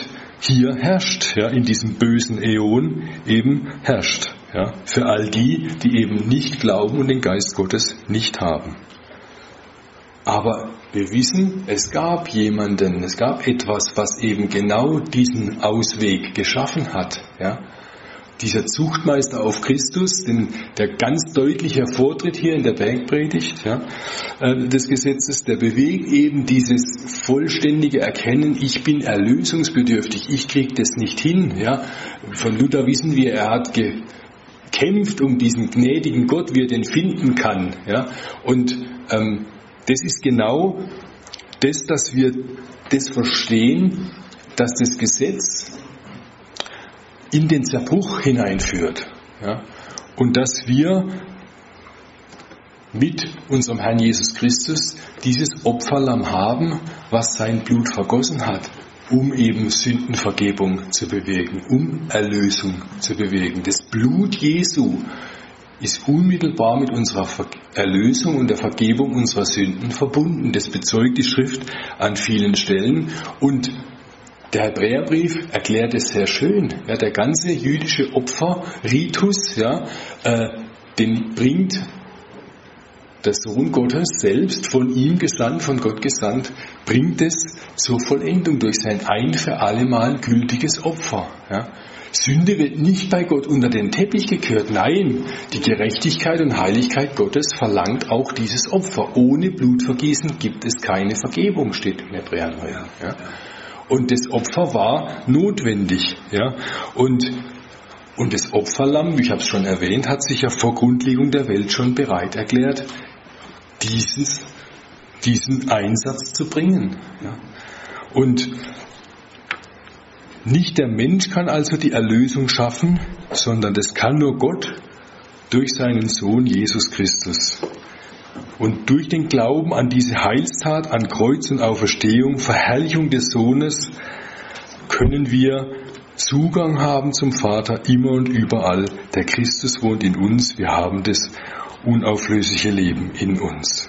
hier herrscht, ja, in diesem bösen Äon eben herrscht, ja, für all die, die eben nicht glauben und den Geist Gottes nicht haben. Aber wir wissen, es gab jemanden, es gab etwas, was eben genau diesen Ausweg geschaffen hat, ja. Dieser Zuchtmeister auf Christus, der ganz deutlich hervortritt hier in der Bergpredigt, ja, des Gesetzes, der bewegt eben dieses vollständige Erkennen, ich bin erlösungsbedürftig, ich kriege das nicht hin. Ja. Von Luther wissen wir, er hat gekämpft um diesen gnädigen Gott, wie er den finden kann. Ja. Und das ist genau das, dass wir das verstehen, dass das Gesetz in den Zerbruch hineinführt. Ja? Und dass wir mit unserem Herrn Jesus Christus dieses Opferlamm haben, was sein Blut vergossen hat, um eben Sündenvergebung zu bewirken, um Erlösung zu bewirken. Das Blut Jesu ist unmittelbar mit unserer Erlösung und der Vergebung unserer Sünden verbunden. Das bezeugt die Schrift an vielen Stellen. Und der Hebräerbrief erklärt es sehr schön. Ja, der ganze jüdische Opferritus, ja, den bringt der Sohn Gottes selbst, von ihm gesandt, von Gott gesandt, bringt es zur Vollendung durch sein ein für allemal gültiges Opfer. Ja. Sünde wird nicht bei Gott unter den Teppich gekehrt. Nein, die Gerechtigkeit und Heiligkeit Gottes verlangt auch dieses Opfer. Ohne Blutvergießen gibt es keine Vergebung, steht im Hebräer. Ja. Und das Opfer war notwendig. Ja? Und das Opferlamm, ich habe es schon erwähnt, hat sich ja vor Grundlegung der Welt schon bereit erklärt, diesen Einsatz zu bringen. Ja? Und nicht der Mensch kann also die Erlösung schaffen, sondern das kann nur Gott durch seinen Sohn Jesus Christus. Und durch den Glauben an diese Heilstat, an Kreuz und Auferstehung, Verherrlichung des Sohnes, können wir Zugang haben zum Vater immer und überall. Der Christus wohnt in uns, wir haben das unauflösliche Leben in uns.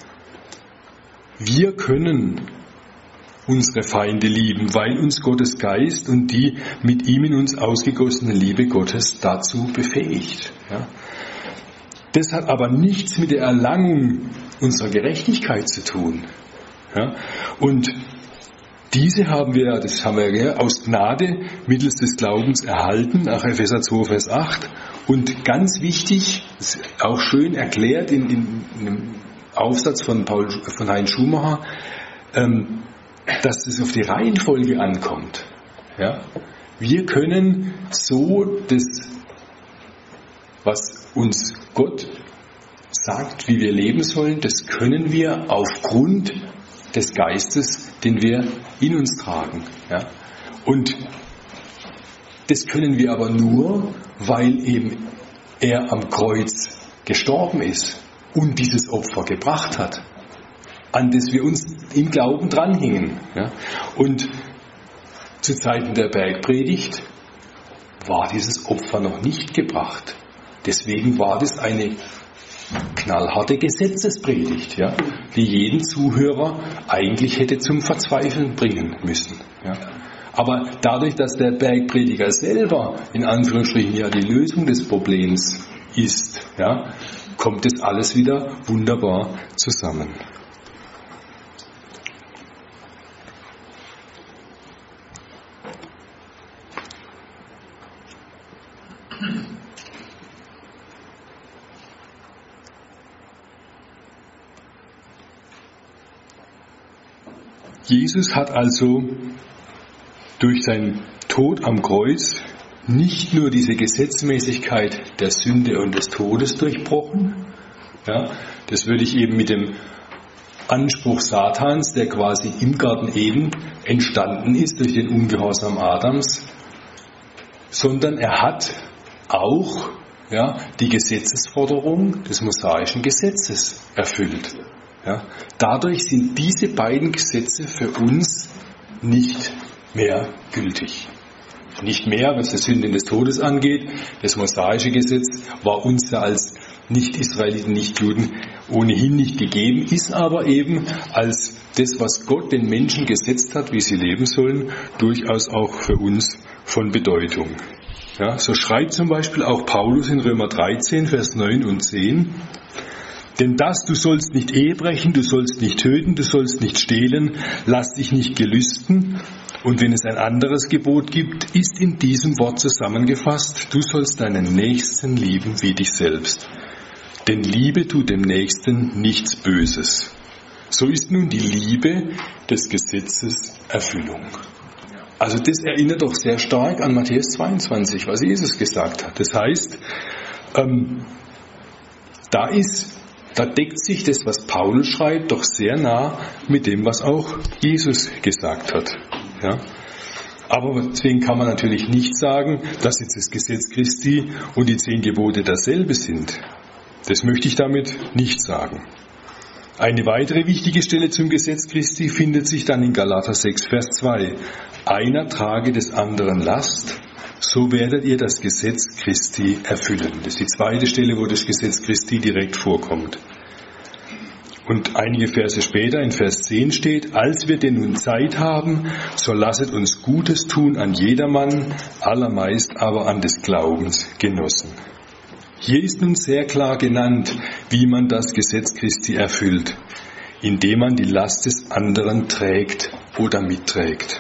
Wir können unsere Feinde lieben, weil uns Gottes Geist und die mit ihm in uns ausgegossene Liebe Gottes dazu befähigt. Ja. Das hat aber nichts mit der Erlangung unserer Gerechtigkeit zu tun. Ja? Und diese haben wir, aus Gnade mittels des Glaubens erhalten, nach Epheser 2, Vers 8. Und ganz wichtig, ist auch schön erklärt in einem Aufsatz von Heinz Schumacher, dass es auf die Reihenfolge ankommt. Ja? Wir können so das, was uns Gott sagt, wie wir leben sollen, das können wir aufgrund des Geistes, den wir in uns tragen. Ja? Und das können wir aber nur, weil eben er am Kreuz gestorben ist und dieses Opfer gebracht hat, an das wir uns im Glauben dranhingen. Ja? Und zu Zeiten der Bergpredigt war dieses Opfer noch nicht gebracht. Deswegen war das eine knallharte Gesetzespredigt, ja, die jeden Zuhörer eigentlich hätte zum Verzweifeln bringen müssen. Ja. Aber dadurch, dass der Bergprediger selber in Anführungsstrichen ja die Lösung des Problems ist, ja, kommt das alles wieder wunderbar zusammen. Jesus hat also durch seinen Tod am Kreuz nicht nur diese Gesetzmäßigkeit der Sünde und des Todes durchbrochen, ja, das würde ich eben mit dem Anspruch Satans, der quasi im Garten Eden entstanden ist durch den Ungehorsam Adams, sondern er hat auch, ja, die Gesetzesforderung des mosaischen Gesetzes erfüllt. Ja, dadurch sind diese beiden Gesetze für uns nicht mehr gültig. Nicht mehr, was die Sünden des Todes angeht. Das mosaische Gesetz war uns ja als Nicht-Israeliten, Nicht-Juden ohnehin nicht gegeben, ist aber eben als das, was Gott den Menschen gesetzt hat, wie sie leben sollen, durchaus auch für uns von Bedeutung. Ja, so schreibt zum Beispiel auch Paulus in Römer 13, Vers 9 und 10, denn das, du sollst nicht Ehe brechen, du sollst nicht töten, du sollst nicht stehlen, lass dich nicht gelüsten. Und wenn es ein anderes Gebot gibt, ist in diesem Wort zusammengefasst, du sollst deinen Nächsten lieben wie dich selbst. Denn Liebe tut dem Nächsten nichts Böses. So ist nun die Liebe des Gesetzes Erfüllung. Also das erinnert doch sehr stark an Matthäus 22, was Jesus gesagt hat. Das heißt, da deckt sich das, was Paulus schreibt, doch sehr nah mit dem, was auch Jesus gesagt hat. Ja? Aber deswegen kann man natürlich nicht sagen, dass jetzt das Gesetz Christi und die 10 Gebote dasselbe sind. Das möchte ich damit nicht sagen. Eine weitere wichtige Stelle zum Gesetz Christi findet sich dann in Galater 6, Vers 2. Einer trage des anderen Last, so werdet ihr das Gesetz Christi erfüllen. Das ist die zweite Stelle, wo das Gesetz Christi direkt vorkommt. Und einige Verse später, in Vers 10 steht, als wir denn nun Zeit haben, so lasset uns Gutes tun an jedermann, allermeist aber an des Glaubens Genossen. Hier ist nun sehr klar genannt, wie man das Gesetz Christi erfüllt, indem man die Last des anderen trägt oder mitträgt.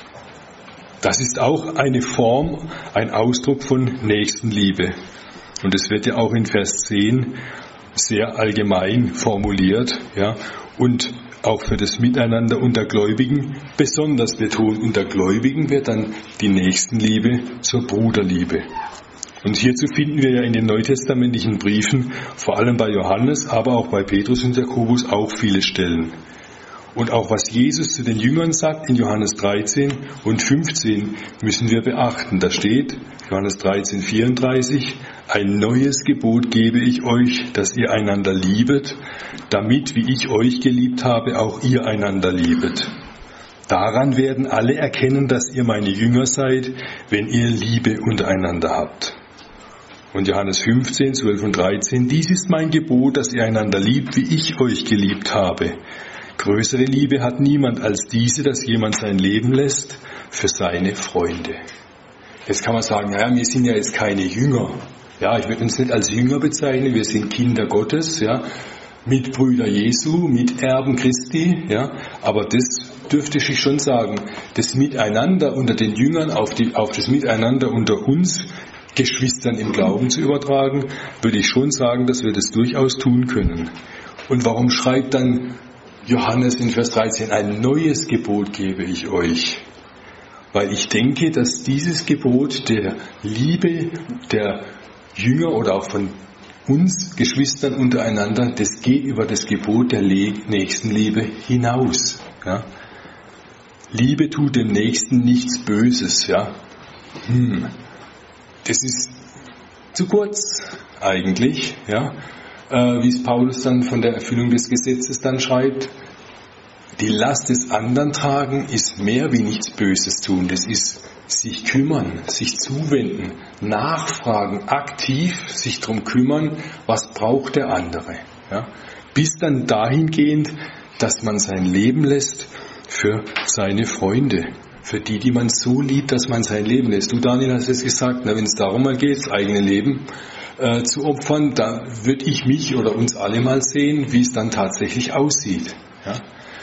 Das ist auch eine Form, ein Ausdruck von Nächstenliebe. Und es wird ja auch in Vers 10 sehr allgemein formuliert, ja, und auch für das Miteinander unter Gläubigen besonders betont. Unter Gläubigen wird dann die Nächstenliebe zur Bruderliebe. Und hierzu finden wir ja in den neutestamentlichen Briefen, vor allem bei Johannes, aber auch bei Petrus und Jakobus, auch viele Stellen. Und auch was Jesus zu den Jüngern sagt in Johannes 13 und 15 müssen wir beachten. Da steht, Johannes 13, 34, ein neues Gebot gebe ich euch, dass ihr einander liebet, damit, wie ich euch geliebt habe, auch ihr einander liebet. Daran werden alle erkennen, dass ihr meine Jünger seid, wenn ihr Liebe untereinander habt. Und Johannes 15, 12 und 13, dies ist mein Gebot, dass ihr einander liebt, wie ich euch geliebt habe. Größere Liebe hat niemand als diese, dass jemand sein Leben lässt für seine Freunde. Jetzt kann man sagen, ja, wir sind ja jetzt keine Jünger. Ja, ich würde uns nicht als Jünger bezeichnen, wir sind Kinder Gottes, ja, Mitbrüder Jesu, Miterben Christi, ja, aber das dürfte ich schon sagen, das Miteinander unter den Jüngern auf das Miteinander unter uns Geschwistern im Glauben zu übertragen, würde ich schon sagen, dass wir das durchaus tun können. Und warum schreibt dann Johannes in Vers 13, ein neues Gebot gebe ich euch? Weil ich denke, dass dieses Gebot der Liebe der Jünger oder auch von uns Geschwistern untereinander, das geht über das Gebot der Nächstenliebe hinaus. Ja? Liebe tut dem Nächsten nichts Böses. Ja? Das ist zu kurz eigentlich, ja? Wie es Paulus dann von der Erfüllung des Gesetzes dann schreibt. Die Last des anderen tragen ist mehr wie nichts Böses tun. Das ist sich kümmern, sich zuwenden, nachfragen, aktiv sich darum kümmern, was braucht der andere. Ja? Bis dann dahingehend, dass man sein Leben lässt für seine Freunde. Für die man so liebt, dass man sein Leben lässt. Du, Daniel, hast es gesagt, wenn es darum mal geht, das eigene Leben zu opfern, da würde ich mich oder uns alle mal sehen, wie es dann tatsächlich aussieht. Ja?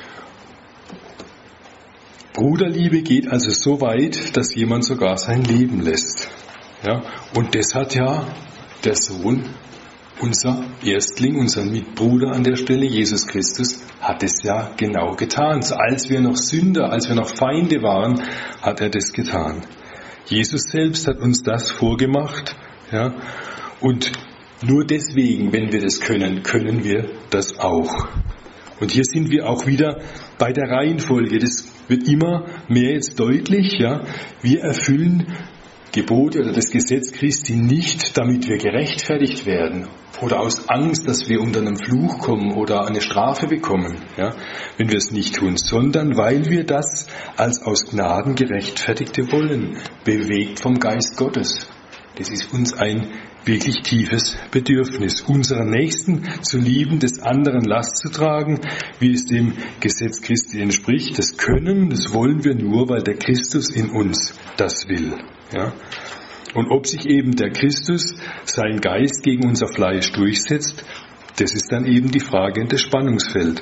Bruderliebe geht also so weit, dass jemand sogar sein Leben lässt. Ja? Und das hat ja der Sohn, unser Erstling, unser Mitbruder an der Stelle, Jesus Christus, hat es ja genau getan. Als wir noch Sünder, als wir noch Feinde waren, hat er das getan. Jesus selbst hat uns das vorgemacht. Ja? Und nur deswegen, wenn wir das können, können wir das auch. Und hier sind wir auch wieder bei der Reihenfolge. Das wird immer mehr jetzt deutlich. Ja? Wir erfüllen Gebote oder das Gesetz Christi nicht, damit wir gerechtfertigt werden oder aus Angst, dass wir unter einem Fluch kommen oder eine Strafe bekommen, ja, wenn wir es nicht tun, sondern weil wir das als aus Gnaden Gerechtfertigte wollen, bewegt vom Geist Gottes. Das ist uns ein wirklich tiefes Bedürfnis, unseren Nächsten zu lieben, des anderen Last zu tragen, wie es dem Gesetz Christi entspricht. Das können, das wollen wir nur, weil der Christus in uns das will. Ja? Und ob sich eben der Christus, sein Geist gegen unser Fleisch durchsetzt, das ist dann eben die Frage in das Spannungsfeld.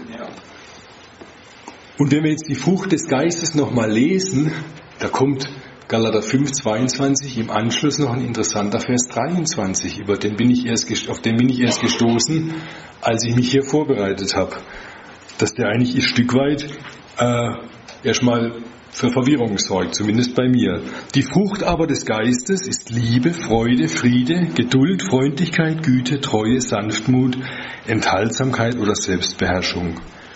Und wenn wir jetzt die Frucht des Geistes nochmal lesen, da kommt Galater 5, 22 im Anschluss noch ein interessanter Vers 23, auf den bin ich erst gestoßen, als ich mich hier vorbereitet habe. Dass der eigentlich ein Stück weit erstmal für Verwirrung sorgt, zumindest bei mir. Die Frucht aber des Geistes ist Liebe, Freude, Friede, Geduld, Freundlichkeit, Güte, Treue, Sanftmut, Enthaltsamkeit oder Selbstbeherrschung.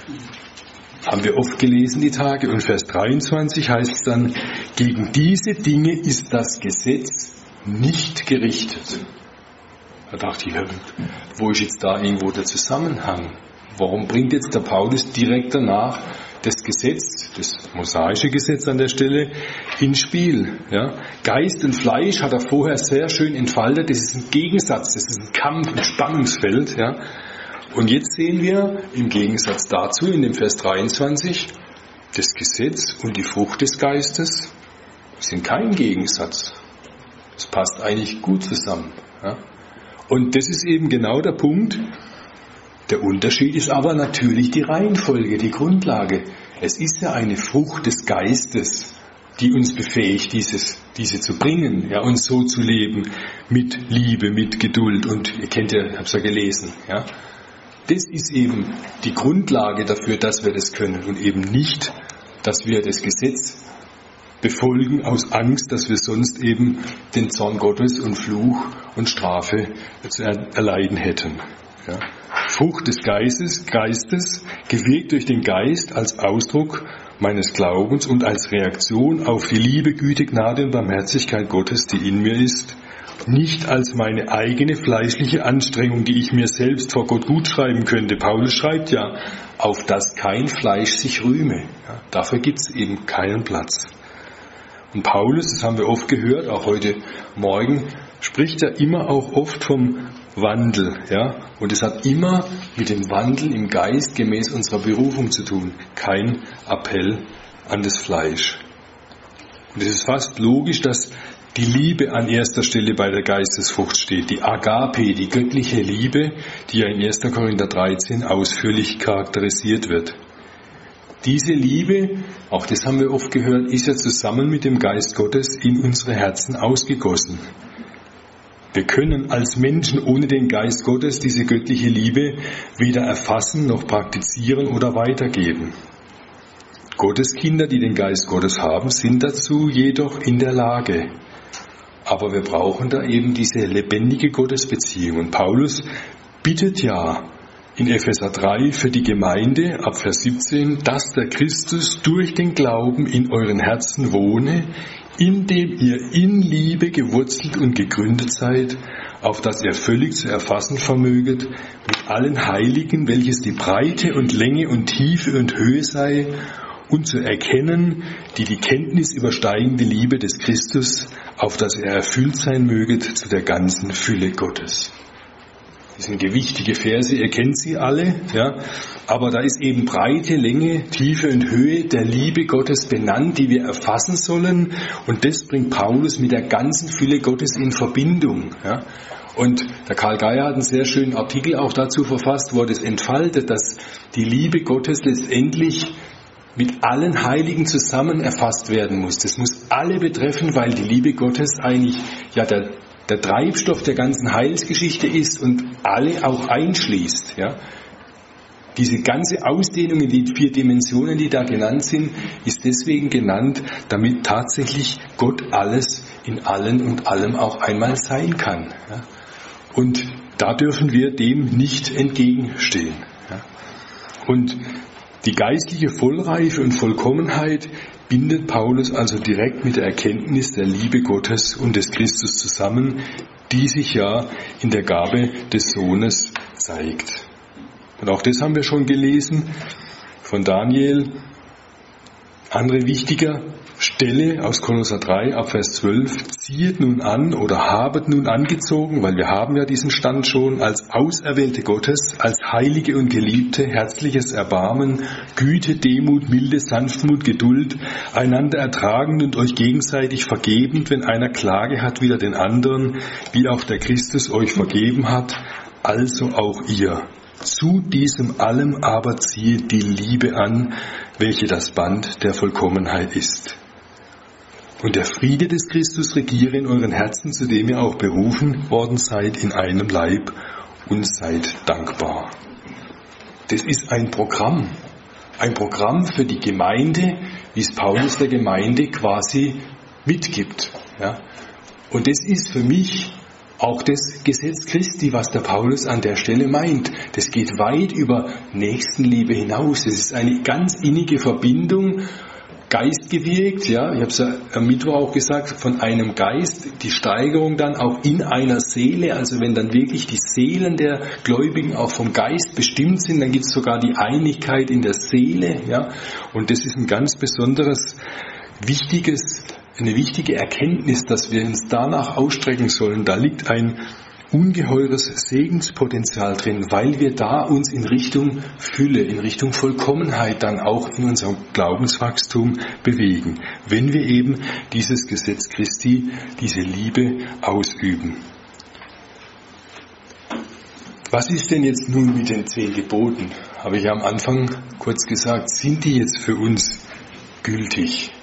Haben wir oft gelesen die Tage. Und Vers 23 heißt es dann, gegen diese Dinge ist das Gesetz nicht gerichtet. Da dachte ich, wo ist jetzt da irgendwo der Zusammenhang? Warum bringt jetzt der Paulus direkt danach das Gesetz, das mosaische Gesetz an der Stelle, ins Spiel? Ja? Geist und Fleisch hat er vorher sehr schön entfaltet. Das ist ein Gegensatz, das ist ein Kampf, ein Spannungsfeld. Ja? Und jetzt sehen wir im Gegensatz dazu in dem Vers 23, das Gesetz und die Frucht des Geistes sind kein Gegensatz. Es passt eigentlich gut zusammen. Ja? Und das ist eben genau der Punkt. Der Unterschied ist aber natürlich die Reihenfolge, die Grundlage. Es ist ja eine Frucht des Geistes, die uns befähigt, diese zu bringen, ja, und so zu leben mit Liebe, mit Geduld. Und ihr kennt ja, ich habe es ja gelesen, ja. Das ist eben die Grundlage dafür, dass wir das können und eben nicht, dass wir das Gesetz befolgen aus Angst, dass wir sonst eben den Zorn Gottes und Fluch und Strafe zu erleiden hätten. Ja. Frucht des Geistes, gewirkt durch den Geist als Ausdruck meines Glaubens und als Reaktion auf die Liebe, Güte, Gnade und Barmherzigkeit Gottes, die in mir ist, nicht als meine eigene fleischliche Anstrengung, die ich mir selbst vor Gott gut schreiben könnte. Paulus schreibt ja, auf dass kein Fleisch sich rühme. Ja, dafür gibt es eben keinen Platz. Und Paulus, das haben wir oft gehört, auch heute Morgen, spricht ja immer auch oft vom Wandel. Ja? Und es hat immer mit dem Wandel im Geist gemäß unserer Berufung zu tun. Kein Appell an das Fleisch. Und es ist fast logisch, dass die Liebe an erster Stelle bei der Geistesfrucht steht. Die Agape, die göttliche Liebe, die ja in 1. Korinther 13 ausführlich charakterisiert wird. Diese Liebe, auch das haben wir oft gehört, ist ja zusammen mit dem Geist Gottes in unsere Herzen ausgegossen. Wir können als Menschen ohne den Geist Gottes diese göttliche Liebe weder erfassen noch praktizieren oder weitergeben. Gottes Kinder, die den Geist Gottes haben, sind dazu jedoch in der Lage. Aber wir brauchen da eben diese lebendige Gottesbeziehung. Und Paulus bittet ja in Epheser 3 für die Gemeinde ab Vers 17, dass der Christus durch den Glauben in euren Herzen wohne, indem ihr in Liebe gewurzelt und gegründet seid, auf dass ihr völlig zu erfassen vermöget, mit allen Heiligen, welches die Breite und Länge und Tiefe und Höhe sei, und zu erkennen, die Kenntnis übersteigende Liebe des Christus, auf dass ihr erfüllt sein möget zu der ganzen Fülle Gottes. Das sind gewichtige Verse, ihr kennt sie alle, ja, aber da ist eben Breite, Länge, Tiefe und Höhe der Liebe Gottes benannt, die wir erfassen sollen, und das bringt Paulus mit der ganzen Fülle Gottes in Verbindung. Ja. Und der Karl Geier hat einen sehr schönen Artikel auch dazu verfasst, wo er das entfaltet, dass die Liebe Gottes letztendlich mit allen Heiligen zusammen erfasst werden muss. Das muss alle betreffen, weil die Liebe Gottes eigentlich ja der Treibstoff der ganzen Heilsgeschichte ist und alle auch einschließt. Ja. Diese ganze Ausdehnung in die 4 Dimensionen, die da genannt sind, ist deswegen genannt, damit tatsächlich Gott alles in allen und allem auch einmal sein kann. Ja. Und da dürfen wir dem nicht entgegenstehen. Ja. Und die geistliche Vollreife und Vollkommenheit bindet Paulus also direkt mit der Erkenntnis der Liebe Gottes und des Christus zusammen, die sich ja in der Gabe des Sohnes zeigt. Und auch das haben wir schon gelesen von Daniel Andere wichtige Stelle aus Kolosser 3 ab Vers 12: Ziehet nun an oder habet nun angezogen, weil wir haben ja diesen Stand schon, als Auserwählte Gottes, als Heilige und Geliebte, herzliches Erbarmen, Güte, Demut, Milde, Sanftmut, Geduld, einander ertragend und euch gegenseitig vergebend, wenn einer Klage hat wider den anderen, wie auch der Christus euch vergeben hat, also auch ihr. Zu diesem allem aber ziehet die Liebe an, welche das Band der Vollkommenheit ist. Und der Friede des Christus regiere in euren Herzen, zu dem ihr auch berufen worden seid in einem Leib, und seid dankbar. Das ist ein Programm für die Gemeinde, wie es Paulus der Gemeinde quasi mitgibt. Ja. Und das ist für mich auch das Gesetz Christi, was der Paulus an der Stelle meint. Das geht weit über Nächstenliebe hinaus. Es ist eine ganz innige Verbindung, geistgewirkt, ja, ich habe es ja am Mittwoch auch gesagt, von einem Geist, die Steigerung dann auch in einer Seele, also wenn dann wirklich die Seelen der Gläubigen auch vom Geist bestimmt sind, dann gibt es sogar die Einigkeit in der Seele, ja, und das ist ein ganz besonderes, eine wichtige Erkenntnis, dass wir uns danach ausstrecken sollen. Da liegt ein ungeheures Segenspotenzial drin, weil wir da uns in Richtung Fülle, in Richtung Vollkommenheit dann auch in unserem Glaubenswachstum bewegen, wenn wir eben dieses Gesetz Christi, diese Liebe ausüben. Was ist denn jetzt nun mit den 10 Geboten? Habe ich ja am Anfang kurz gesagt, sind die jetzt für uns gültig?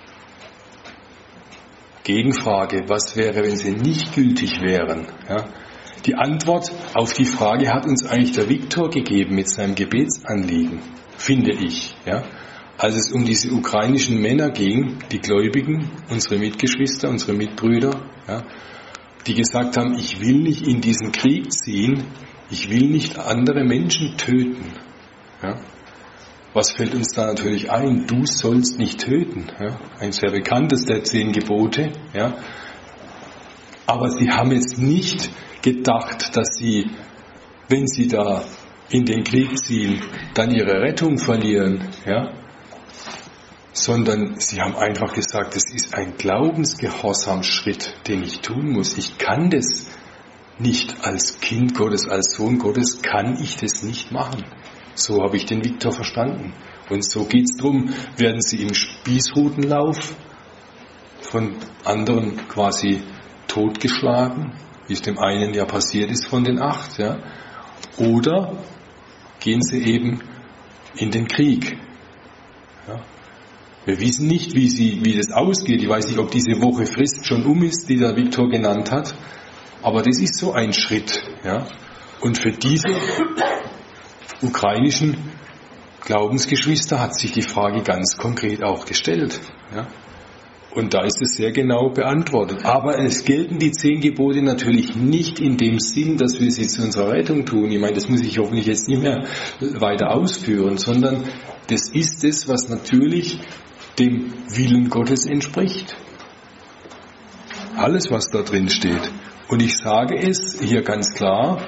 Gegenfrage, was wäre, wenn sie nicht gültig wären? Ja, die Antwort auf die Frage hat uns eigentlich der Viktor gegeben mit seinem Gebetsanliegen, finde ich. Ja, als es um diese ukrainischen Männer ging, die Gläubigen, unsere Mitgeschwister, unsere Mitbrüder, ja, die gesagt haben, ich will nicht in diesen Krieg ziehen, ich will nicht andere Menschen töten. Ja. Was fällt uns da natürlich ein? Du sollst nicht töten. Ja? Ein sehr bekanntes der 10 Gebote. Ja? Aber sie haben jetzt nicht gedacht, dass sie, wenn sie da in den Krieg ziehen, dann ihre Rettung verlieren. Ja? Sondern sie haben einfach gesagt, das ist ein Glaubensgehorsamsschritt, den ich tun muss. Ich kann das nicht als Kind Gottes, als Sohn Gottes, kann ich das nicht machen. So habe ich den Viktor verstanden. Und so geht es darum, werden sie im Spießrutenlauf von anderen quasi totgeschlagen, wie es dem einen ja passiert ist von den 8, ja? Oder gehen sie eben in den Krieg. Ja? Wir wissen nicht, wie das ausgeht. Ich weiß nicht, ob diese Woche Frist schon ist, die der Viktor genannt hat. Aber das ist so ein Schritt. Ja? Und für diese ukrainischen Glaubensgeschwister hat sich die Frage ganz konkret auch gestellt. Ja? Und da ist es sehr genau beantwortet. Aber es gelten die 10 Gebote natürlich nicht in dem Sinn, dass wir sie zu unserer Rettung tun. Ich meine, das muss ich hoffentlich jetzt nicht mehr weiter ausführen, sondern das ist es, was natürlich dem Willen Gottes entspricht. Alles, was da drin steht. Und ich sage es hier ganz klar,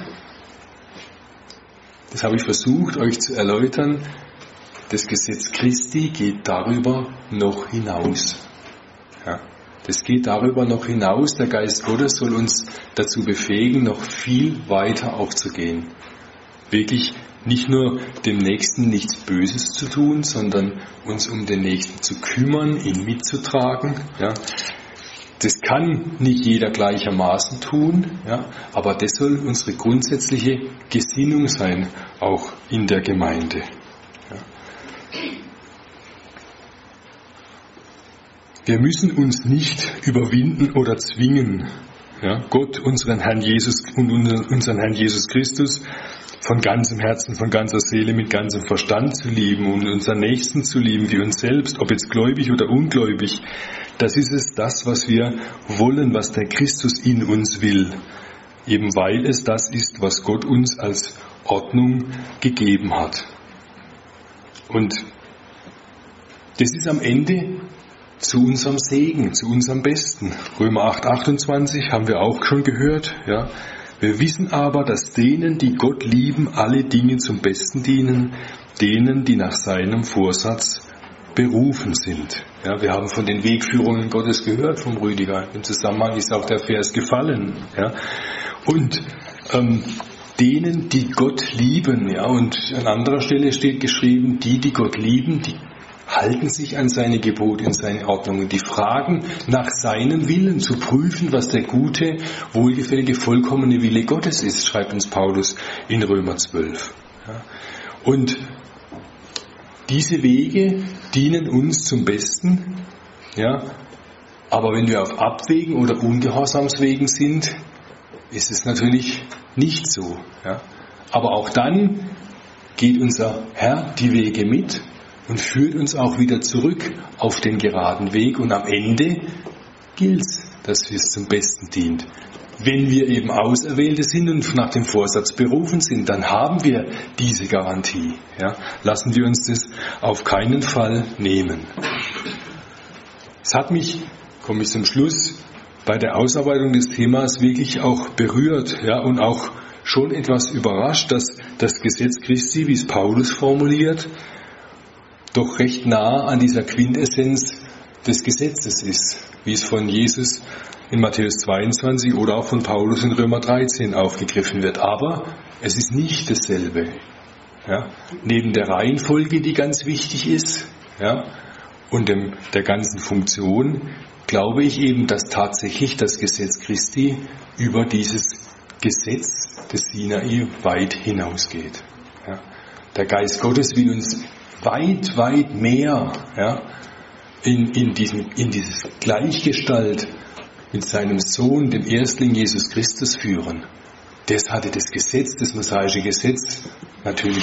das habe ich versucht, euch zu erläutern, das Gesetz Christi geht darüber noch hinaus. Ja, das geht darüber noch hinaus. Der Geist Gottes soll uns dazu befähigen, noch viel weiter aufzugehen. Wirklich nicht nur dem Nächsten nichts Böses zu tun, sondern uns um den Nächsten zu kümmern, ihn mitzutragen. Ja, das kann nicht jeder gleichermaßen tun, ja, aber das soll unsere grundsätzliche Gesinnung sein, auch in der Gemeinde. Ja. Wir müssen uns nicht überwinden oder zwingen, ja, Gott, unseren Herrn Jesus und unseren Herrn Jesus Christus von ganzem Herzen, von ganzer Seele, mit ganzem Verstand zu lieben und unseren Nächsten zu lieben wie uns selbst, ob jetzt gläubig oder ungläubig. Das ist es, das, was wir wollen, was der Christus in uns will. Eben weil es das ist, was Gott uns als Ordnung gegeben hat. Und das ist am Ende zu unserem Segen, zu unserem Besten. Römer 8, 28 haben wir auch schon gehört. Ja. Wir wissen aber, dass denen, die Gott lieben, alle Dinge zum Besten dienen, denen, die nach seinem Vorsatz berufen sind. Ja, wir haben von den Wegführungen Gottes gehört, vom Rüdiger. Im Zusammenhang ist auch der Vers gefallen. Ja. Und denen, die Gott lieben, ja, und an anderer Stelle steht geschrieben, die Gott lieben, die halten sich an seine Gebote und seine Ordnungen. Die fragen nach seinem Willen zu prüfen, was der gute, wohlgefällige, vollkommene Wille Gottes ist, schreibt uns Paulus in Römer 12. Ja. Und diese Wege dienen uns zum Besten, ja, aber wenn wir auf Abwägen oder Ungehorsamswegen sind, ist es natürlich nicht so. Ja. Aber auch dann geht unser Herr die Wege mit und führt uns auch wieder zurück auf den geraden Weg. Und am Ende gilt es, dass es zum Besten dient. Wenn wir eben Auserwählte sind und nach dem Vorsatz berufen sind, dann haben wir diese Garantie. Ja? Lassen wir uns das auf keinen Fall nehmen. Es hat mich, komme ich zum Schluss, bei der Ausarbeitung des Themas wirklich auch berührt, ja, und auch schon etwas überrascht, dass das Gesetz Christi, wie es Paulus formuliert, doch recht nah an dieser Quintessenz des Gesetzes ist, wie es von Jesus in Matthäus 22 oder auch von Paulus in Römer 13 aufgegriffen wird. Aber es ist nicht dasselbe. Ja? Neben der Reihenfolge, die ganz wichtig ist, ja, und der ganzen Funktion, glaube ich eben, dass tatsächlich das Gesetz Christi über dieses Gesetz des Sinai weit hinausgeht. Ja? Der Geist Gottes will uns weit, weit mehr, ja, in dieses Gleichgestalt mit seinem Sohn, dem Erstling Jesus Christus, führen. Das hatte das Gesetz, das mosaische Gesetz, natürlich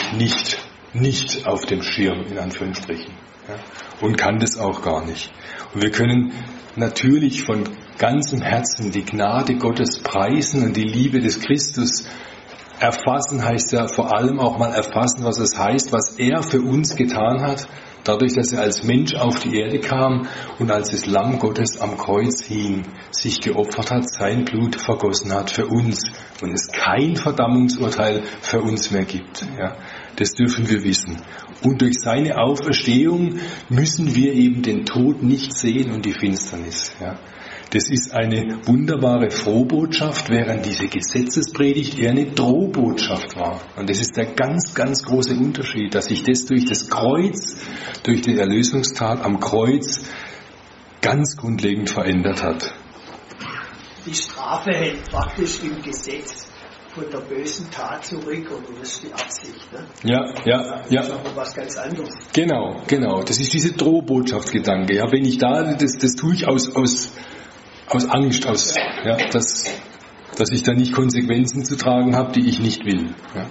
nicht auf dem Schirm, in Anführungsstrichen. Ja, und kann das auch gar nicht. Und wir können natürlich von ganzem Herzen die Gnade Gottes preisen und die Liebe des Christus erfassen, heißt ja vor allem auch mal erfassen, was es heißt, was er für uns getan hat, dadurch, dass er als Mensch auf die Erde kam und als das Lamm Gottes am Kreuz hing, sich geopfert hat, sein Blut vergossen hat für uns und es kein Verdammungsurteil für uns mehr gibt. Ja, das dürfen wir wissen. Und durch seine Auferstehung müssen wir eben den Tod nicht sehen und die Finsternis. Ja. Das ist eine wunderbare Frohbotschaft, während diese Gesetzespredigt eher eine Drohbotschaft war. Und das ist der ganz, ganz große Unterschied, dass sich das durch das Kreuz, durch die Erlösungstat am Kreuz ganz grundlegend verändert hat. Die Strafe hält praktisch im Gesetz von der bösen Tat zurück, oder das ist die Absicht. Ne? Ja. Das ist aber was ganz anderes. Genau. Das ist diese Drohbotschaftsgedanke. Ja, wenn ich da, das tue ich aus Angst, ja, dass ich da nicht Konsequenzen zu tragen habe, die ich nicht will. Ja.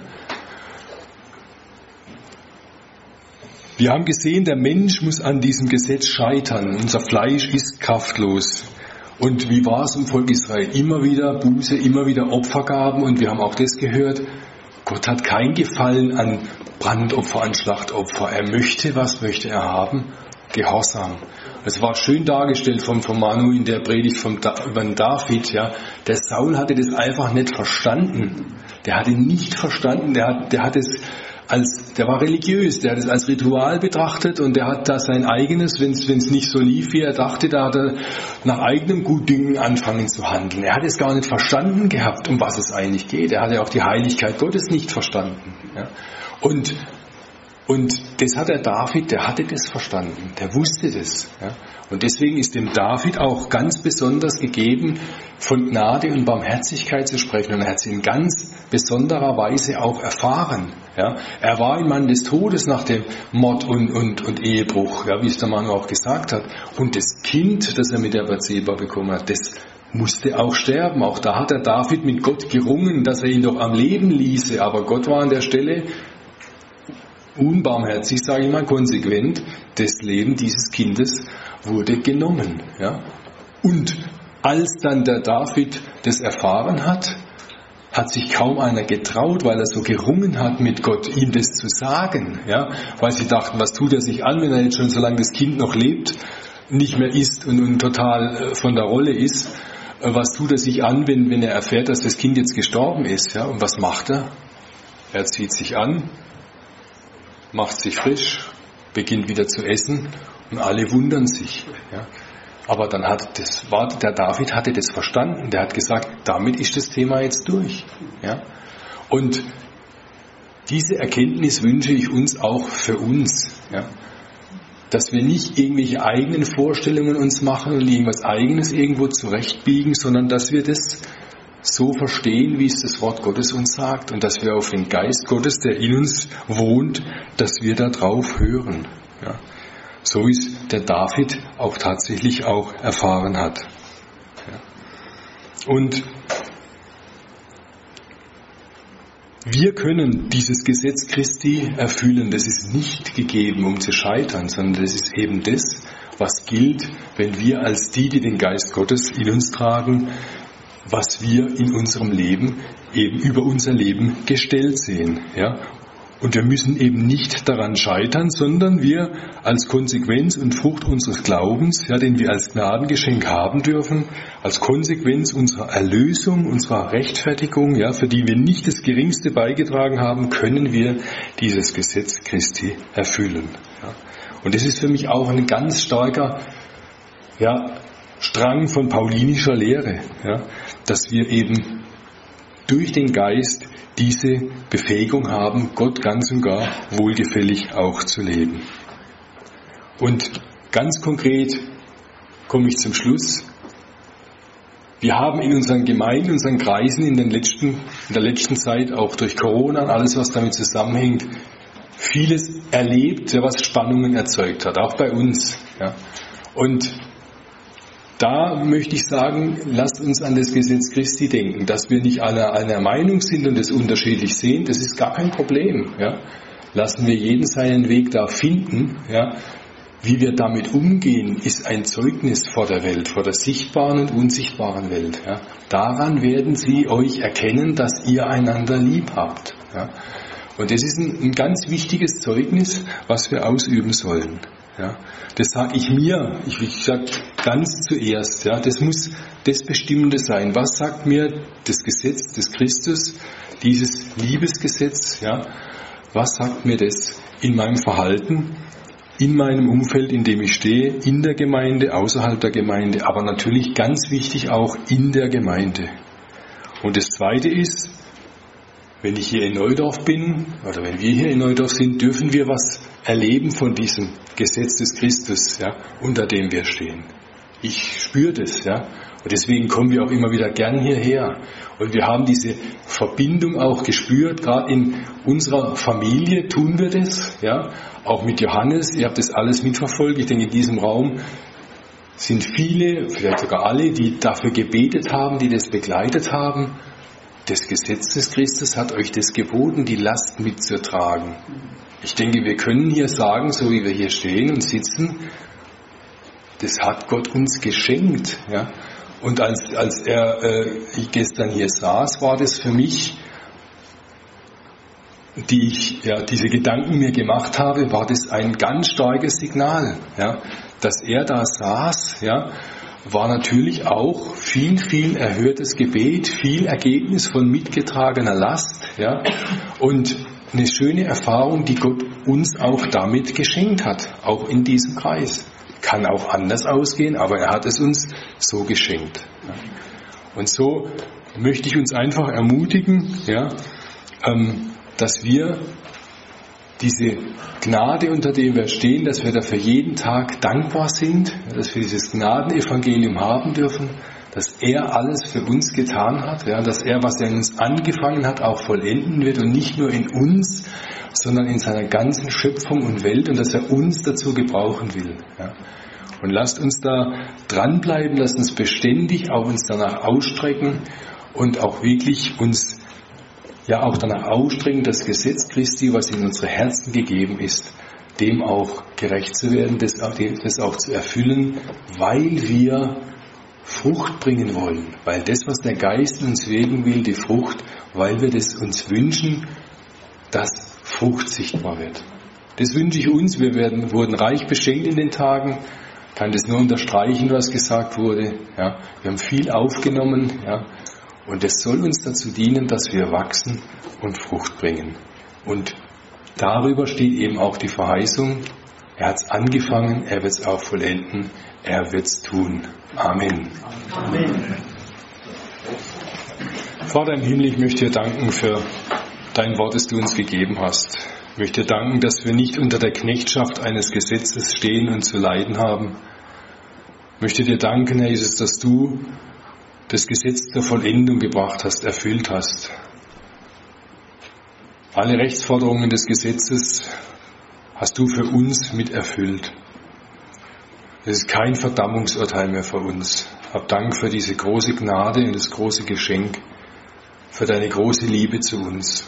Wir haben gesehen, der Mensch muss an diesem Gesetz scheitern. Unser Fleisch ist kraftlos. Und wie war es im Volk Israel? Immer wieder Buße, immer wieder Opfergaben. Und wir haben auch das gehört, Gott hat kein Gefallen an Brandopfer, an Schlachtopfer. Er möchte, was möchte er haben? Gehorsam. Es war schön dargestellt vom Manu in der Predigt über den David. Ja. Der Saul hatte das einfach nicht verstanden. Der hatte nicht verstanden. Der war religiös. Der hat es als Ritual betrachtet und der hat da sein eigenes, wenn es nicht so lief, wie er dachte, da hat er nach eigenem Gutdünken anfangen zu handeln. Er hat es gar nicht verstanden gehabt, um was es eigentlich geht. Er hatte auch die Heiligkeit Gottes nicht verstanden. Ja. Und das hat der David, der hatte das verstanden, der wusste das. Ja. Und deswegen ist dem David auch ganz besonders gegeben, von Gnade und Barmherzigkeit zu sprechen. Und er hat es in ganz besonderer Weise auch erfahren. Ja. Er war ein Mann des Todes nach dem Mord und Ehebruch, ja, wie es der Mann auch gesagt hat. Und das Kind, das er mit der Bathseba bekommen hat, das musste auch sterben. Auch da hat der David mit Gott gerungen, dass er ihn doch am Leben ließe. Aber Gott war an der Stelle unbarmherzig, sage ich mal, konsequent. Das Leben dieses Kindes wurde genommen. Ja? Und als dann der David das erfahren hat sich kaum einer getraut, weil er so gerungen hat mit Gott, ihm das zu sagen. Ja? Weil sie dachten, was tut er sich an, wenn er jetzt schon, solange das Kind noch lebt, nicht mehr isst und total von der Rolle ist. Was tut er sich an, wenn er erfährt, dass das Kind jetzt gestorben ist? Ja? Und was macht er? Er zieht sich an, macht sich frisch, beginnt wieder zu essen Und alle wundern sich. Ja. Aber dann der David hatte das verstanden. Der hat gesagt, damit ist das Thema jetzt durch. Ja. Und diese Erkenntnis wünsche ich uns auch für uns. Ja. Dass wir nicht irgendwelche eigenen Vorstellungen uns machen und irgendwas Eigenes irgendwo zurechtbiegen, sondern dass wir das so verstehen, wie es das Wort Gottes uns sagt, und dass wir auf den Geist Gottes, der in uns wohnt, dass wir da drauf hören. Ja. So wie es der David auch tatsächlich auch erfahren hat. Ja. Und wir können dieses Gesetz Christi erfüllen. Das ist nicht gegeben, um zu scheitern, sondern das ist eben das, was gilt, wenn wir als die den Geist Gottes in uns tragen, was wir in unserem Leben eben über unser Leben gestellt sehen. Ja? Und wir müssen eben nicht daran scheitern, sondern wir als Konsequenz und Frucht unseres Glaubens, ja, den wir als Gnadengeschenk haben dürfen, als Konsequenz unserer Erlösung, unserer Rechtfertigung, ja, für die wir nicht das Geringste beigetragen haben, können wir dieses Gesetz Christi erfüllen. Ja. Und das ist für mich auch ein ganz starker Strang von paulinischer Lehre, ja, dass wir eben durch den Geist diese Befähigung haben, Gott ganz und gar wohlgefällig auch zu leben. Und ganz konkret komme ich zum Schluss. Wir haben in unseren Gemeinden, in unseren Kreisen in der letzten Zeit, auch durch Corona und alles, was damit zusammenhängt, vieles erlebt, was Spannungen erzeugt hat, auch bei uns. Ja. Und da möchte ich sagen, lasst uns an das Gesetz Christi denken, dass wir nicht alle einer Meinung sind und es unterschiedlich sehen, das ist gar kein Problem. Ja. Lassen wir jeden seinen Weg da finden. Ja. Wie wir damit umgehen, ist ein Zeugnis vor der Welt, vor der sichtbaren und unsichtbaren Welt. Ja. Daran werden sie euch erkennen, dass ihr einander lieb habt. Ja. Und das ist ein ganz wichtiges Zeugnis, was wir ausüben sollen. Ja, das sage ich mir, ich sage ganz zuerst, ja, das muss das Bestimmende sein. Was sagt mir das Gesetz des Christus, dieses Liebesgesetz, ja, was sagt mir das in meinem Verhalten, in meinem Umfeld, in dem ich stehe, in der Gemeinde, außerhalb der Gemeinde, aber natürlich ganz wichtig auch in der Gemeinde. Und das Zweite ist, wenn ich hier in Neudorf bin, oder wenn wir hier in Neudorf sind, dürfen wir was erleben von diesem Gesetz des Christus, ja, unter dem wir stehen. Ich spüre das, ja, und deswegen kommen wir auch immer wieder gern hierher. Und wir haben diese Verbindung auch gespürt, gerade in unserer Familie tun wir das, ja, auch mit Johannes, ihr habt das alles mitverfolgt, ich denke in diesem Raum sind viele, vielleicht sogar alle, die dafür gebetet haben, die das begleitet haben. Das Gesetz des Christus hat euch das geboten, die Last mitzutragen. Ich denke, wir können hier sagen, so wie wir hier stehen und sitzen, das hat Gott uns geschenkt. Ja? Und als ich gestern hier saß, war das für mich, die ich diese Gedanken mir gemacht habe, war das ein ganz starkes Signal. Ja? Dass er da saß, ja, war natürlich auch viel, viel erhörtes Gebet, viel Ergebnis von mitgetragener Last, ja, und eine schöne Erfahrung, die Gott uns auch damit geschenkt hat, auch in diesem Kreis. Kann auch anders ausgehen, aber er hat es uns so geschenkt. Ja. Und so möchte ich uns einfach ermutigen, ja, dass wir diese Gnade, unter der wir stehen, dass wir dafür jeden Tag dankbar sind, dass wir dieses Gnadenevangelium haben dürfen, dass er alles für uns getan hat, ja, dass er, was er in uns angefangen hat, auch vollenden wird und nicht nur in uns, sondern in seiner ganzen Schöpfung und Welt und dass er uns dazu gebrauchen will. Ja. Und lasst uns da dranbleiben, lasst uns beständig auch uns danach ausstrecken und auch wirklich uns auch danach ausstrecken, das Gesetz Christi, was in unsere Herzen gegeben ist, dem auch gerecht zu werden, das auch zu erfüllen, weil wir Frucht bringen wollen. Weil das, was der Geist in uns wirken will, die Frucht, weil wir das uns wünschen, dass Frucht sichtbar wird. Das wünsche ich uns. Wir wurden reich beschenkt in den Tagen. Ich kann das nur unterstreichen, was gesagt wurde. Ja, wir haben viel aufgenommen. Ja. Und es soll uns dazu dienen, dass wir wachsen und Frucht bringen. Und darüber steht eben auch die Verheißung, Er hat es angefangen, er wird es auch vollenden, er wird es tun. Amen. Amen. Vater im Himmel, ich möchte dir danken für dein Wort, das du uns gegeben hast. Ich möchte dir danken, dass wir nicht unter der Knechtschaft eines Gesetzes stehen und zu leiden haben. Ich möchte dir danken, Herr Jesus, dass du das Gesetz der Vollendung gebracht hast, erfüllt hast. Alle Rechtsforderungen des Gesetzes hast du für uns mit erfüllt. Es ist kein Verdammungsurteil mehr für uns. Hab Dank für diese große Gnade und das große Geschenk, für deine große Liebe zu uns.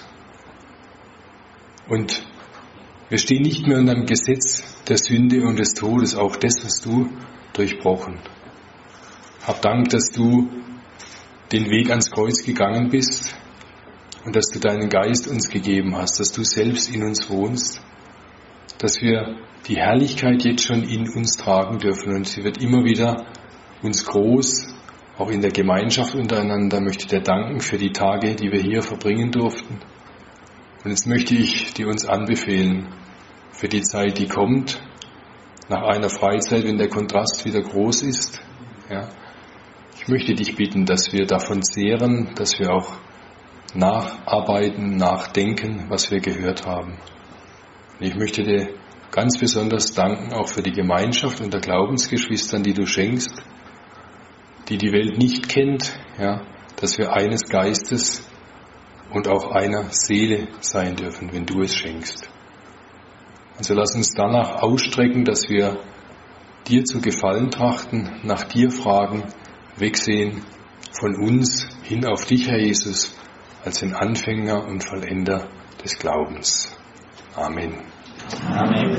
Und wir stehen nicht mehr unter dem Gesetz der Sünde und des Todes, auch das hast du durchbrochen. Hab Dank, dass du den Weg ans Kreuz gegangen bist und dass du deinen Geist uns gegeben hast, dass du selbst in uns wohnst, dass wir die Herrlichkeit jetzt schon in uns tragen dürfen und sie wird immer wieder uns groß, auch in der Gemeinschaft untereinander. Möchte ich dir danken für die Tage, die wir hier verbringen durften. Und jetzt möchte ich dir uns anbefehlen für die Zeit, die kommt, nach einer Freizeit, wenn der Kontrast wieder groß ist. Ja, ich möchte dich bitten, dass wir davon zehren, dass wir auch nacharbeiten, nachdenken, was wir gehört haben. Und ich möchte dir ganz besonders danken, auch für die Gemeinschaft unter Glaubensgeschwistern, die du schenkst, die die Welt nicht kennt, ja, dass wir eines Geistes und auch einer Seele sein dürfen, wenn du es schenkst. Also lass uns danach ausstrecken, dass wir dir zu gefallen trachten, nach dir fragen, wegsehen von uns hin auf dich, Herr Jesus, als den Anfänger und Vollender des Glaubens. Amen. Amen.